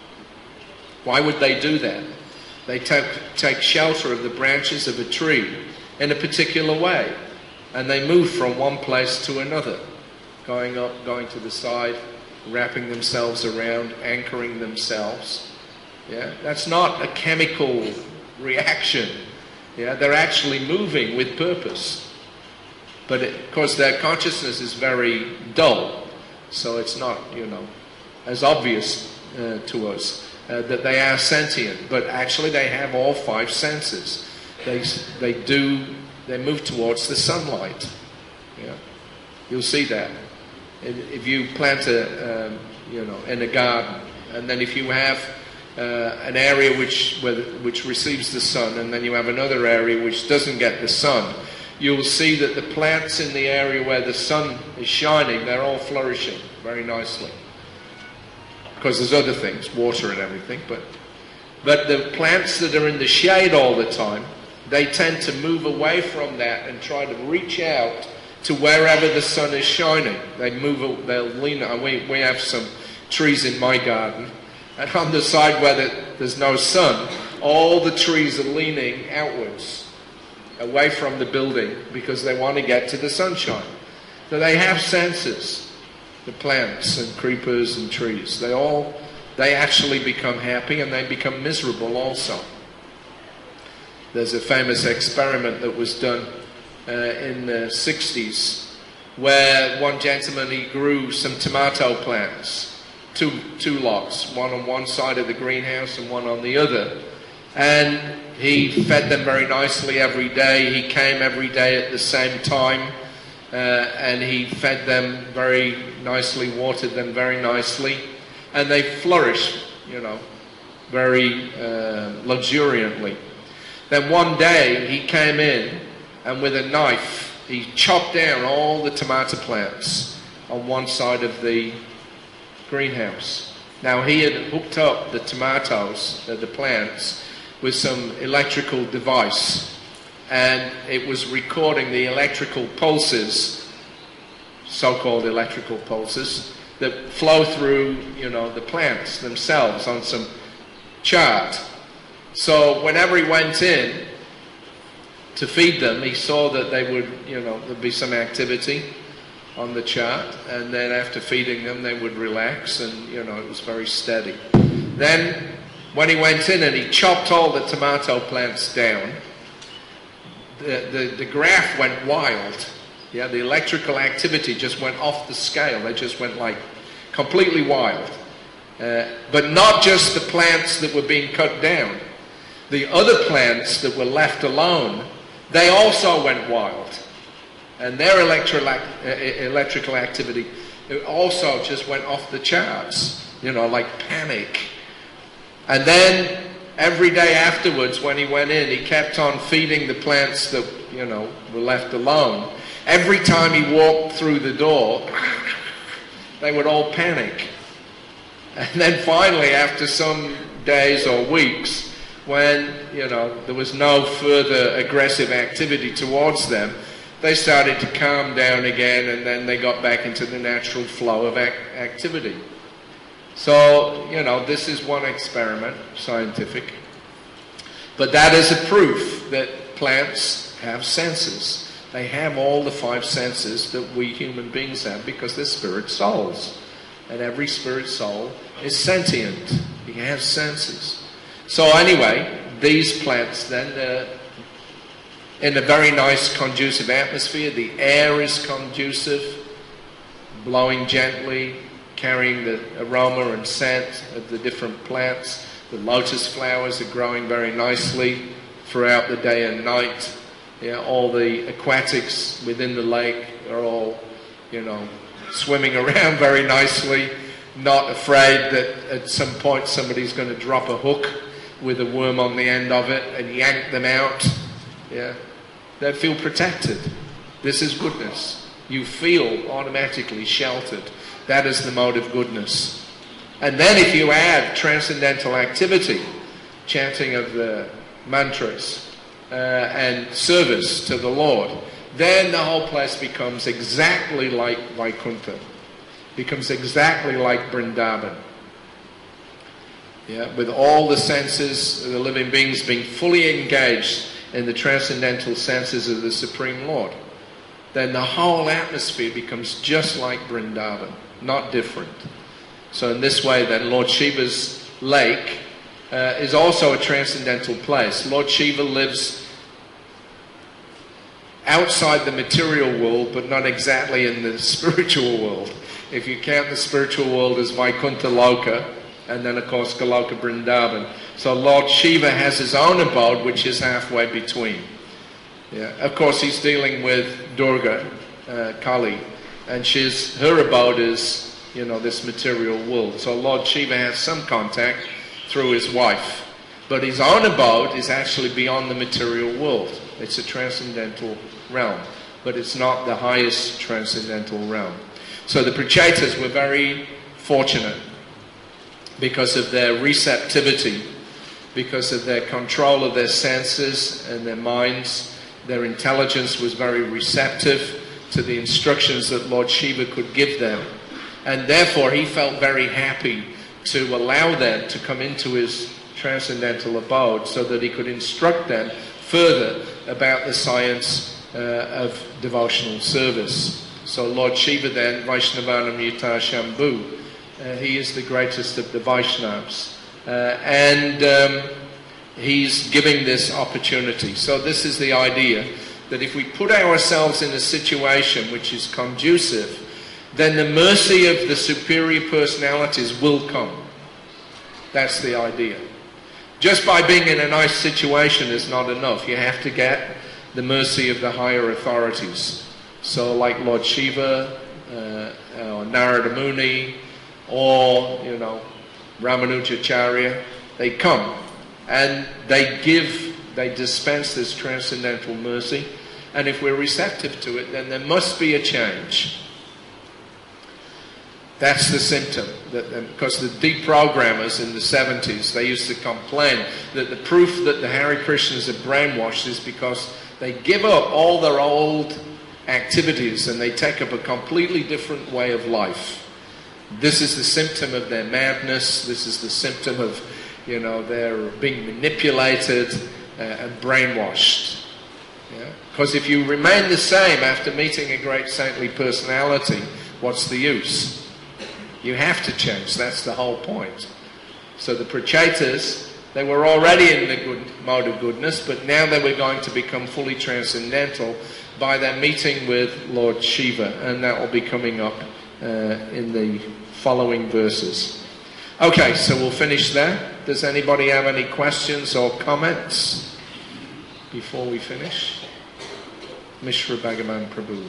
Why would they do that? They take shelter of the branches of a tree in a particular way, and they move from one place to another, going up, going to the side, wrapping themselves around, anchoring themselves. Yeah, that's not a chemical reaction. Yeah, they're actually moving with purpose. But of course their consciousness is very dull, so it's not, as obvious to us, that they are sentient, but actually they have all 5 senses. They move towards the sunlight. Yeah, you'll see that. If you plant in a garden, and then if you have an area which receives the sun, and then you have another area which doesn't get the sun, you'll see that the plants in the area where the sun is shining, they're all flourishing very nicely. Because there's other things, water and everything, but the plants that are in the shade all the time, they tend to move away from that and try to reach out to wherever the sun is shining. They'll lean. We have some trees in my garden, and on the side where there's no sun, all the trees are leaning outwards, away from the building, because they want to get to the sunshine. So they have senses, the plants and creepers and trees. They actually become happy, and they become miserable also. There's a famous experiment that was done in the 60s, where one gentleman, he grew some tomato plants, two lots, one on one side of the greenhouse and one on the other. And he fed them very nicely every day. He came every day at the same time, and he fed them very nicely, watered them very nicely, and they flourished, very luxuriantly. Then one day he came in, and with a knife he chopped down all the tomato plants on one side of the greenhouse. Now he had hooked up the tomatoes, the plants, with some electrical device, and it was recording the electrical pulses, so-called electrical pulses, that flow through, the plants themselves on some chart. So whenever he went in to feed them, he saw that they would, there'd be some activity on the chart, and then after feeding them, they would relax, and, it was very steady. Then, when he went in and he chopped all the tomato plants down, the graph went wild. Yeah, the electrical activity just went off the scale. They just went like completely wild. But not just the plants that were being cut down. The other plants that were left alone, they also went wild. And their electrical activity also just went off the charts, like panic. And then every day afterwards, when he went in, he kept on feeding the plants that, were left alone. Every time he walked through the door, they would all panic. And then finally, after some days or weeks, when, there was no further aggressive activity towards them, they started to calm down again, and then they got back into the natural flow of activity. So, this is one experiment, scientific. But that is a proof that plants have senses. They have all the 5 senses that we human beings have, because they're spirit souls. And every spirit soul is sentient. He has senses. So anyway, these plants then, in a very nice conducive atmosphere, the air is conducive, blowing gently, carrying the aroma and scent of the different plants. The lotus flowers are growing very nicely throughout the day and night. All the aquatics within the lake are all, swimming around very nicely, not afraid that at some point somebody's going to drop a hook with a worm on the end of it and yank them out. They feel protected. This is goodness. You feel automatically sheltered. That is the mode of goodness. And then if you add transcendental activity, chanting of the mantras, and service to the Lord, then the whole place becomes exactly like Vaikuntha. Becomes exactly like Vrindavan. With all the senses of the living beings being fully engaged in the transcendental senses of the Supreme Lord, then the whole atmosphere becomes just like Vrindavan, not different. So in this way then, Lord Shiva's lake is also a transcendental place. Lord Shiva lives outside the material world, but not exactly in the spiritual world. If you count the spiritual world as Vaikuntha Loka, and then of course Goloka Vrindavan. So Lord Shiva has his own abode, which is halfway between. Yeah. Of course, he's dealing with Durga, Kali, and her abode is, you know, this material world. So Lord Shiva has some contact through his wife, but his own abode is actually beyond the material world. It's a transcendental realm, but it's not the highest transcendental realm. So the Prachetas were very fortunate because of their receptivity, because of their control of their senses and their minds. Their intelligence was very receptive to the instructions that Lord Shiva could give them. And therefore he felt very happy to allow them to come into his transcendental abode so that he could instruct them further about the science of devotional service. So Lord Shiva then, Vaishnavanam Yuta Shambhu, he is the greatest of the Vaishnavas. He's giving this opportunity. So this is the idea, that if we put ourselves in a situation which is conducive, then the mercy of the superior personalities will come. That's the idea. Just by being in a nice situation is not enough. You have to get the mercy of the higher authorities. So like Lord Shiva, or Narada Muni, or, you know, Ramanujacharya, they come and they dispense this transcendental mercy. And if we're receptive to it, then there must be a change. That's the symptom. Because the deprogrammers in the 70s, they used to complain that the proof that the Hare Krishnas are brainwashed is because they give up all their old activities and they take up a completely different way of life. This is the symptom of their madness. This is the symptom of, you know, they're being manipulated and brainwashed. Because if you remain the same after meeting a great saintly personality, what's the use? You have to change. That's the whole point. So the Prachetas, they were already in the good mode of goodness, but now they were going to become fully transcendental by their meeting with Lord Shiva, and that will be coming up in the following verses. Okay, so we'll finish there. Does anybody have any questions or comments before we finish? Mishra Bhagavan Prabhu.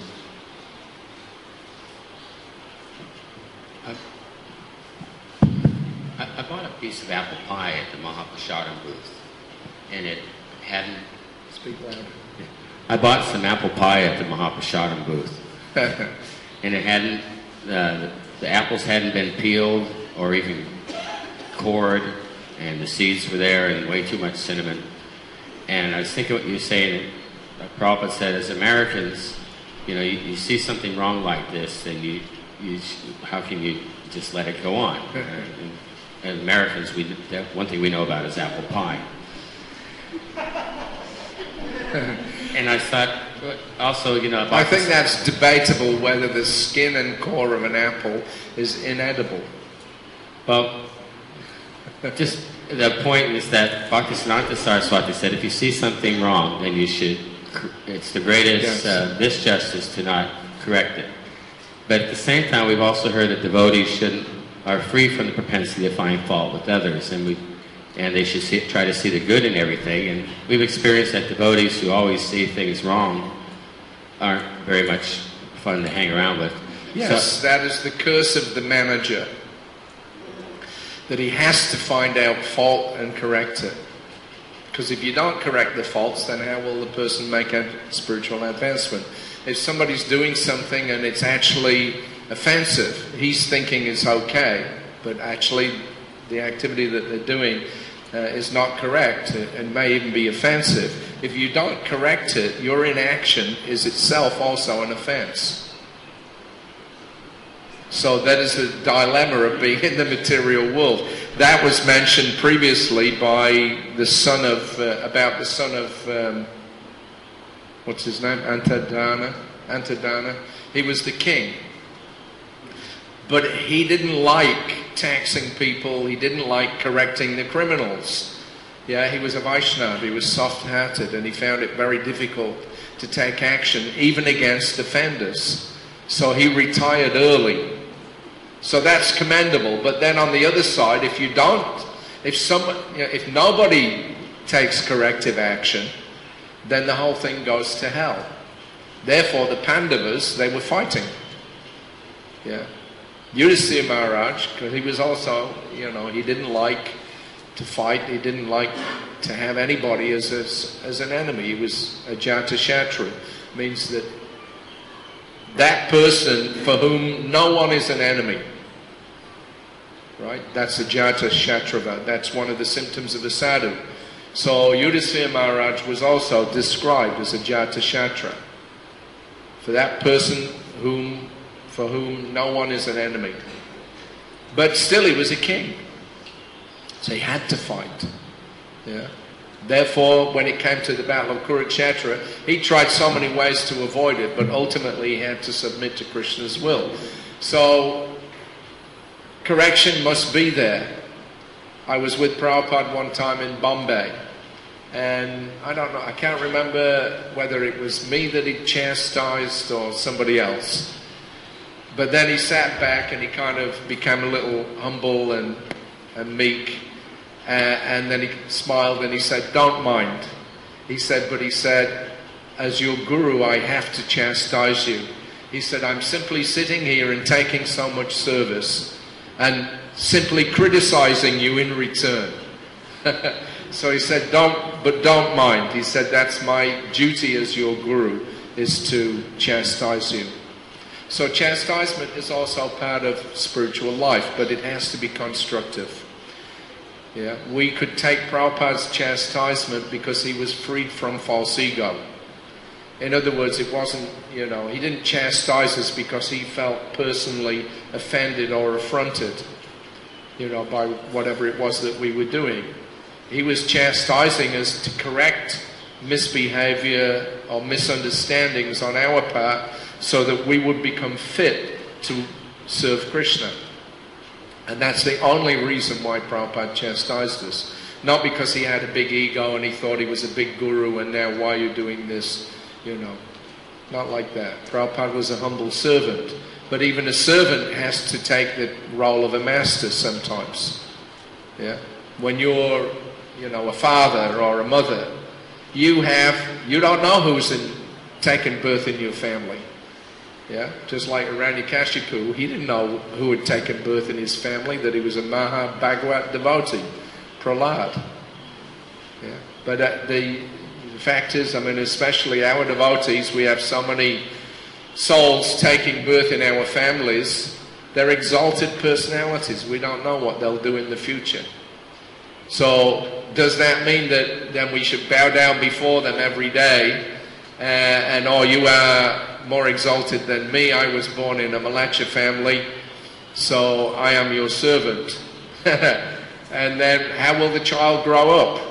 I bought a piece of apple pie at the Mahaprasadam booth, and it hadn't... Speak louder. I bought some apple pie at the Mahaprasadam booth, and it hadn't... the apples hadn't been peeled or even cored, and the seeds were there, and way too much cinnamon. And I was thinking what you were saying. Prabhupada said, as Americans, you know, you see something wrong like this, and how can you just let it go on? And Americans, one thing we know about is apple pie. And I thought, also, you know... I think that's debatable whether the skin and core of an apple is inedible. Well, just the point is that Bhaktisiddhanta Saraswati said, if you see something wrong, then you should... It's the greatest misjustice to not correct it. But at the same time, we've also heard that devotees are free from the propensity to find fault with others, and they should try to see the good in everything. And we've experienced that devotees who always see things wrong aren't very much fun to hang around with. Yes, so, that is the curse of the manager, that he has to find out fault and correct it. Because if you don't correct the faults, then how will the person make a spiritual advancement? If somebody's doing something and it's actually offensive, he's thinking it's okay, but actually the activity that they're doing is not correct and may even be offensive. If you don't correct it, your inaction is itself also an offense. So that is the dilemma of being in the material world. That was mentioned previously by the son of, about the son of, what's his name? Antadana. He was the king. But he didn't like taxing people. He didn't like correcting the criminals. Yeah, he was a Vaishnava. He was soft-hearted, and he found it very difficult to take action, even against offenders. So he retired early. So that's commendable. But then on the other side, if you don't, if nobody takes corrective action, then the whole thing goes to hell. Therefore, the Pandavas, they were fighting. Yeah. Yudhisthira Maharaj, because he was also, he didn't like to fight. He didn't like to have anybody as an enemy. He was a Jatashatru. Means that person for whom no one is an enemy. Right? That's a Jatashatrava. That's one of the symptoms of a sadhu. So Yudhisthira Maharaj was also described as a Jatashatra. For that person for whom no one is an enemy. But still he was a king. So he had to fight. Yeah. Therefore, when it came to the battle of Kurukshetra, he tried so many ways to avoid it, but ultimately he had to submit to Krishna's will. So, correction must be there. I was with Prabhupada one time in Bombay, and I don't know, I can't remember whether it was me that he chastised or somebody else. But then he sat back and he kind of became a little humble and meek. And then he smiled and he said, "Don't mind." He said, "As your guru, I have to chastise you." He said, "I'm simply sitting here and taking so much service and simply criticizing you in return." So he said, don't mind. He said, "That's my duty as your guru, is to chastise you." So chastisement is also part of spiritual life, but it has to be constructive. Yeah, we could take Prabhupada's chastisement because he was freed from false ego. In other words, it wasn't, he didn't chastise us because he felt personally offended or affronted, by whatever it was that we were doing. He was chastising us to correct misbehavior or misunderstandings on our part so that we would become fit to serve Krishna. And that's the only reason why Prabhupada chastised us. Not because he had a big ego and he thought he was a big guru and now why are you doing this, Not like that. Prabhupada was a humble servant. But even a servant has to take the role of a master sometimes. Yeah? When you're, a father or a mother, you don't know who's taken birth in your family. Yeah, just like Hiranyakashipu, he didn't know who had taken birth in his family, that he was a Maha Bhagavat devotee, Prahlad. Yeah, but the fact is, especially our devotees, we have so many souls taking birth in our families. They're exalted personalities. We don't know what they'll do in the future. So, does that mean that then we should bow down before them every day and you are more exalted than me? I was born in a Malacha family, so I am your servant. And then how will the child grow up?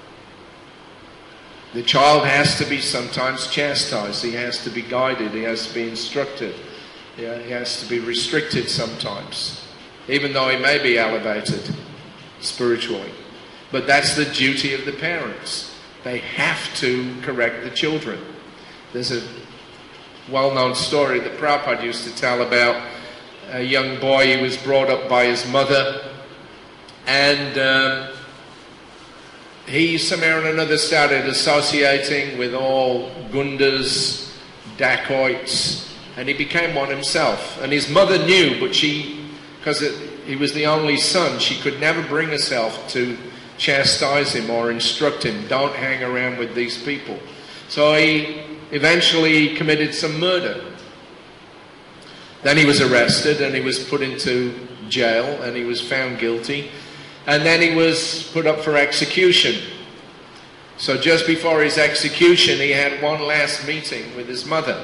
The child has to be sometimes chastised. He has to be guided. He has to be instructed. Yeah, he has to be restricted sometimes, even though he may be elevated spiritually. But that's the duty of the parents. They have to correct the children. There's a well-known story that Prabhupada used to tell about a young boy. He was brought up by his mother, and he somehow or another started associating with all gundas, dacoits, and he became one himself. And his mother knew, but because he was the only son, she could never bring herself to chastise him or instruct him. Don't hang around with these people. So he eventually committed some murder. Then he was arrested and he was put into jail and he was found guilty. And then he was put up for execution. So just before his execution, he had one last meeting with his mother.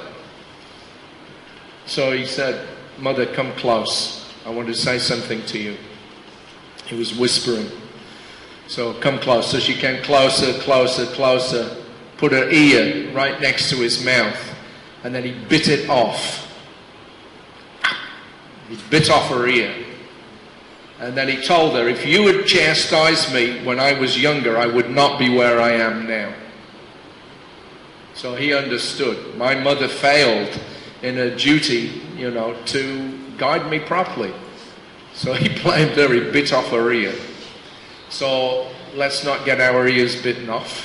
So he said, "Mother, come close. I want to say something to you." He was whispering. So, "Come close." So she came closer, closer, closer, put her ear right next to his mouth, and then he bit it off. He bit off her ear. And then he told her, "If you had chastised me when I was younger, I would not be where I am now." So he understood. My mother failed in her duty, to guide me properly. So he blamed her, he bit off her ear. So let's not get our ears bitten off.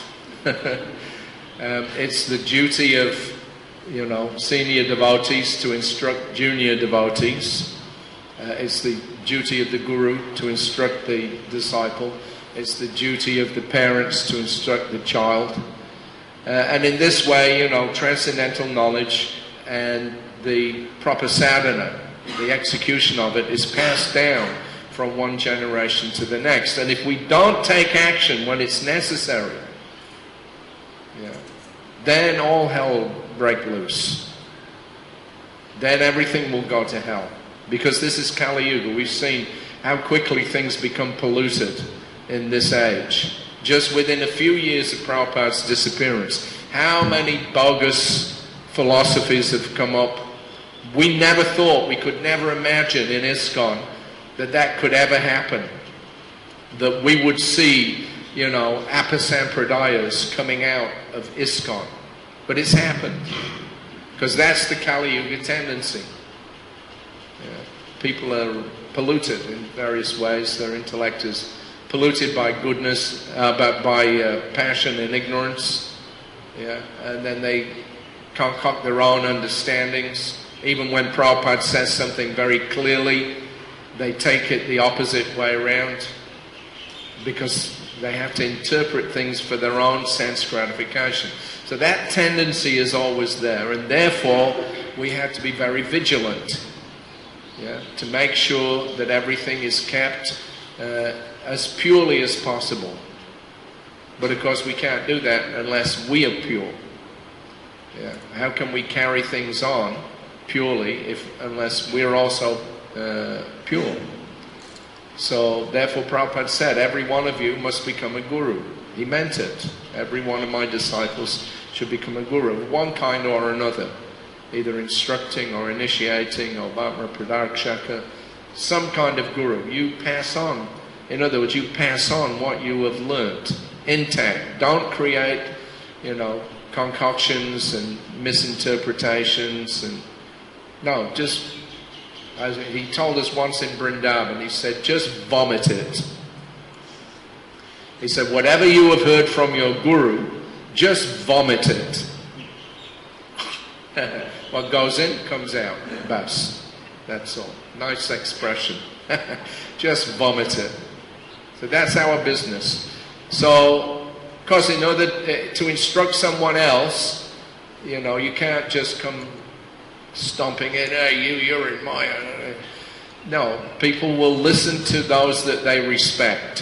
It's the duty of, senior devotees to instruct junior devotees. It's the duty of the guru to instruct the disciple. It's the duty of the parents to instruct the child. And in this way, transcendental knowledge and the proper sadhana, the execution of it, is passed down from one generation to the next. And if we don't take action when it's necessary, then all hell will break loose. Then everything will go to hell. Because this is Kali Yuga. We've seen how quickly things become polluted in this age. Just within a few years of Prabhupada's disappearance, how many bogus philosophies have come up. We never thought, we could never imagine in ISKCON that could ever happen. That we would see, apasampradayas coming out of ISKCON. But it's happened. Because that's the Kali Yuga tendency. People are polluted in various ways. Their intellect is polluted by goodness, by passion and ignorance. And then they concoct their own understandings. Even when Prabhupada says something very clearly, they take it the opposite way around because they have to interpret things for their own sense gratification. So that tendency is always there, and therefore we have to be very vigilant to make sure that everything is kept as purely as possible. But of course we can't do that unless we are pure. How can we carry things on purely unless we're also pure? So therefore Prabhupada said, every one of you must become a guru. He meant it. Every one of my disciples should become a guru of one kind or another, either instructing or initiating or Bhatma Pradakshaka, some kind of guru. You pass on. In other words, you pass on what you have learnt intact. Don't create, concoctions and misinterpretations. No, just, as he told us once in Vrindavan, he said, just vomit it. He said, whatever you have heard from your guru, just vomit it. What goes in, comes out. Bas. That's all. Nice expression. Just vomit it. So that's our business. So, because in order to instruct someone else, you can't just come stomping in, hey, you're in my... No, people will listen to those that they respect.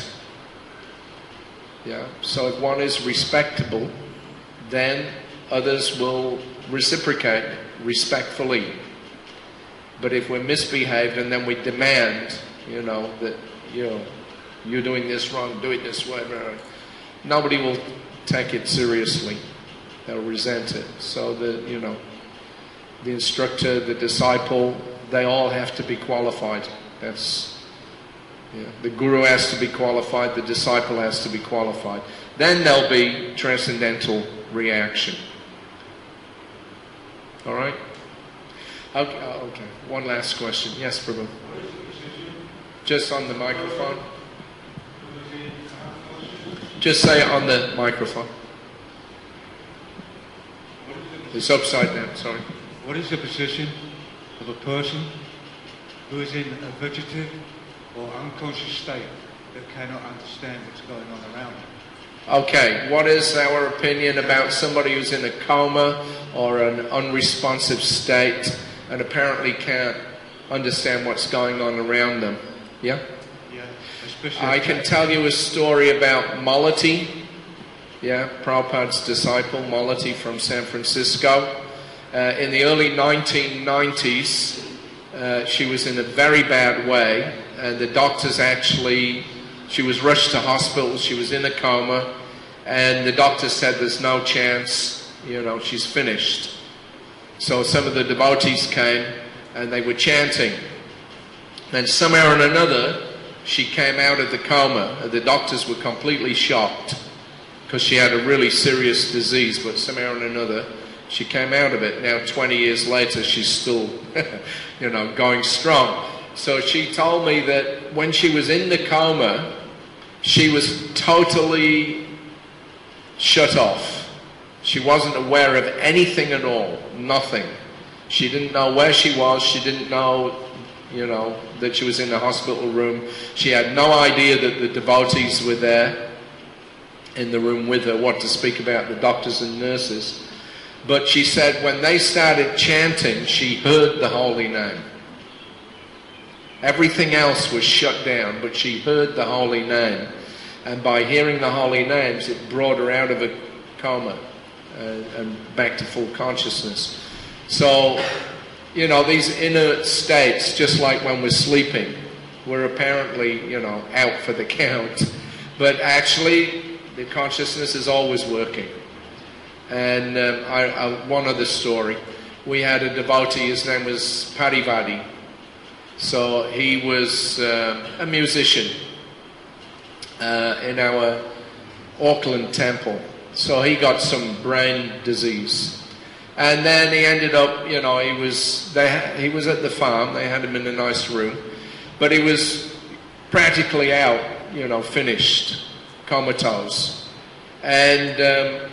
So if one is respectable, then others will reciprocate respectfully. But if we're misbehaved and then we demand, that you're doing this wrong, do it this way, nobody will take it seriously. They'll resent it. So the instructor, the disciple, they all have to be qualified. The guru has to be qualified, the disciple has to be qualified. Then there'll be transcendental reaction. All right? Okay. One last question. Yes, Prabhu. Just on the microphone. Just say it on the microphone. It's upside down, sorry. What is the position of a person who is in a vegetative or unconscious state that cannot understand what's going on around them? Okay, what is our opinion about somebody who's in a coma or an unresponsive state and apparently can't understand what's going on around them? Yeah? Yeah, especially... I can tell you a story about Malati, Prabhupada's disciple, Malati from San Francisco. In the early 1990s, she was in a very bad way, and the doctors she was rushed to hospital, she was in a coma, and the doctor said there's no chance, she's finished. So some of the devotees came, and they were chanting. And somehow or another, she came out of the coma, and the doctors were completely shocked, because she had a really serious disease, but somehow or another, she came out of it. Now, 20 years later, she's still, going strong. So she told me that when she was in the coma, she was totally shut off. She wasn't aware of anything at all, nothing. She didn't know where she was. She didn't know, that she was in the hospital room. She had no idea that the devotees were there in the room with her, what to speak about the doctors and nurses. But she said when they started chanting, she heard the holy name. Everything else was shut down, but she heard the holy name. And by hearing the holy names, it brought her out of a coma and back to full consciousness. So, these inner states, just like when we're sleeping, we're apparently, out for the count. But actually, the consciousness is always working. And one other story. We had a devotee, his name was Parivati. So he was a musician in our Auckland temple. So he got some brain disease. And then he ended up, he was at the farm. They had him in a nice room. But he was practically out, finished, comatose. And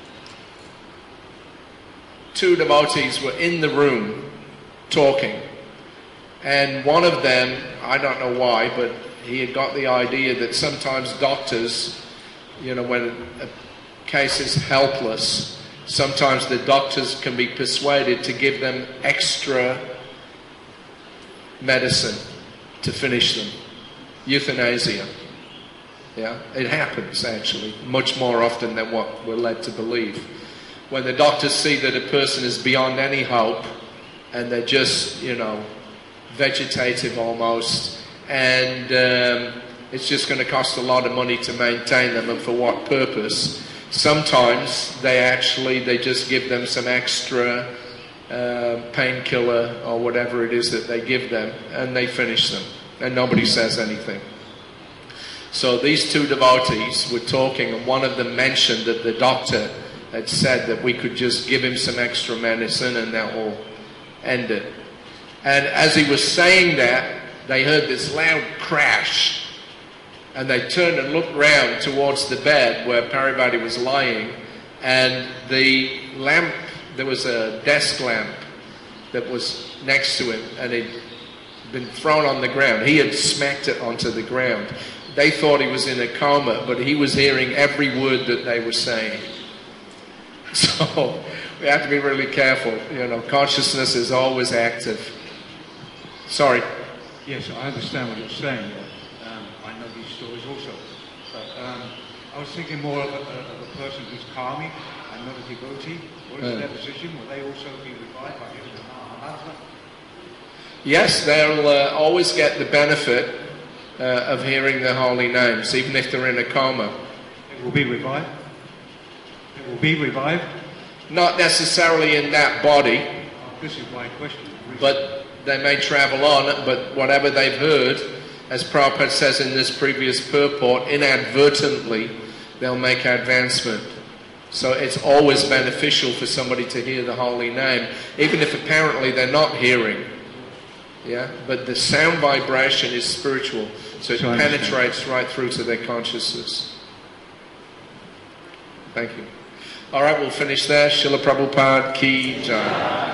two devotees were in the room talking. And one of them, I don't know why, but he had got the idea that sometimes doctors, when a case is helpless, sometimes the doctors can be persuaded to give them extra medicine to finish them. Euthanasia. Yeah, it happens actually, much more often than what we're led to believe. When the doctors see that a person is beyond any hope and they're just, vegetative almost, and it's just going to cost a lot of money to maintain them, and for what purpose? Sometimes they just give them some extra painkiller or whatever it is that they give them, and they finish them, and nobody says anything. So these two devotees were talking, and one of them mentioned that the doctor had said that we could just give him some extra medicine and that will end it. And as he was saying that, they heard this loud crash. And they turned and looked round towards the bed where Parivati was lying. And the lamp, there was a desk lamp that was next to him. And it had been thrown on the ground. He had smacked it onto the ground. They thought he was in a coma, but he was hearing every word that they were saying. So we have to be really careful. Consciousness is always active. Sorry. Yes, I understand what you're saying. I know these stories also. But I was thinking more of a person who's karmic and not a devotee. What is their position? Will they also be revived by hearing the Mahamantra? Yes, they'll always get the benefit of hearing the holy names, even if they're in a coma. It will be revived? It will be revived? Not necessarily in that body. This is my question. But they may travel on, but whatever they've heard, as Prabhupada says in this previous purport, inadvertently they'll make advancement. So it's always beneficial for somebody to hear the holy name, even if apparently they're not hearing. Yeah, but the sound vibration is spiritual, so it penetrates right through to their consciousness. Thank you. All right, we'll finish there. Srila Prabhupada Ki Jai.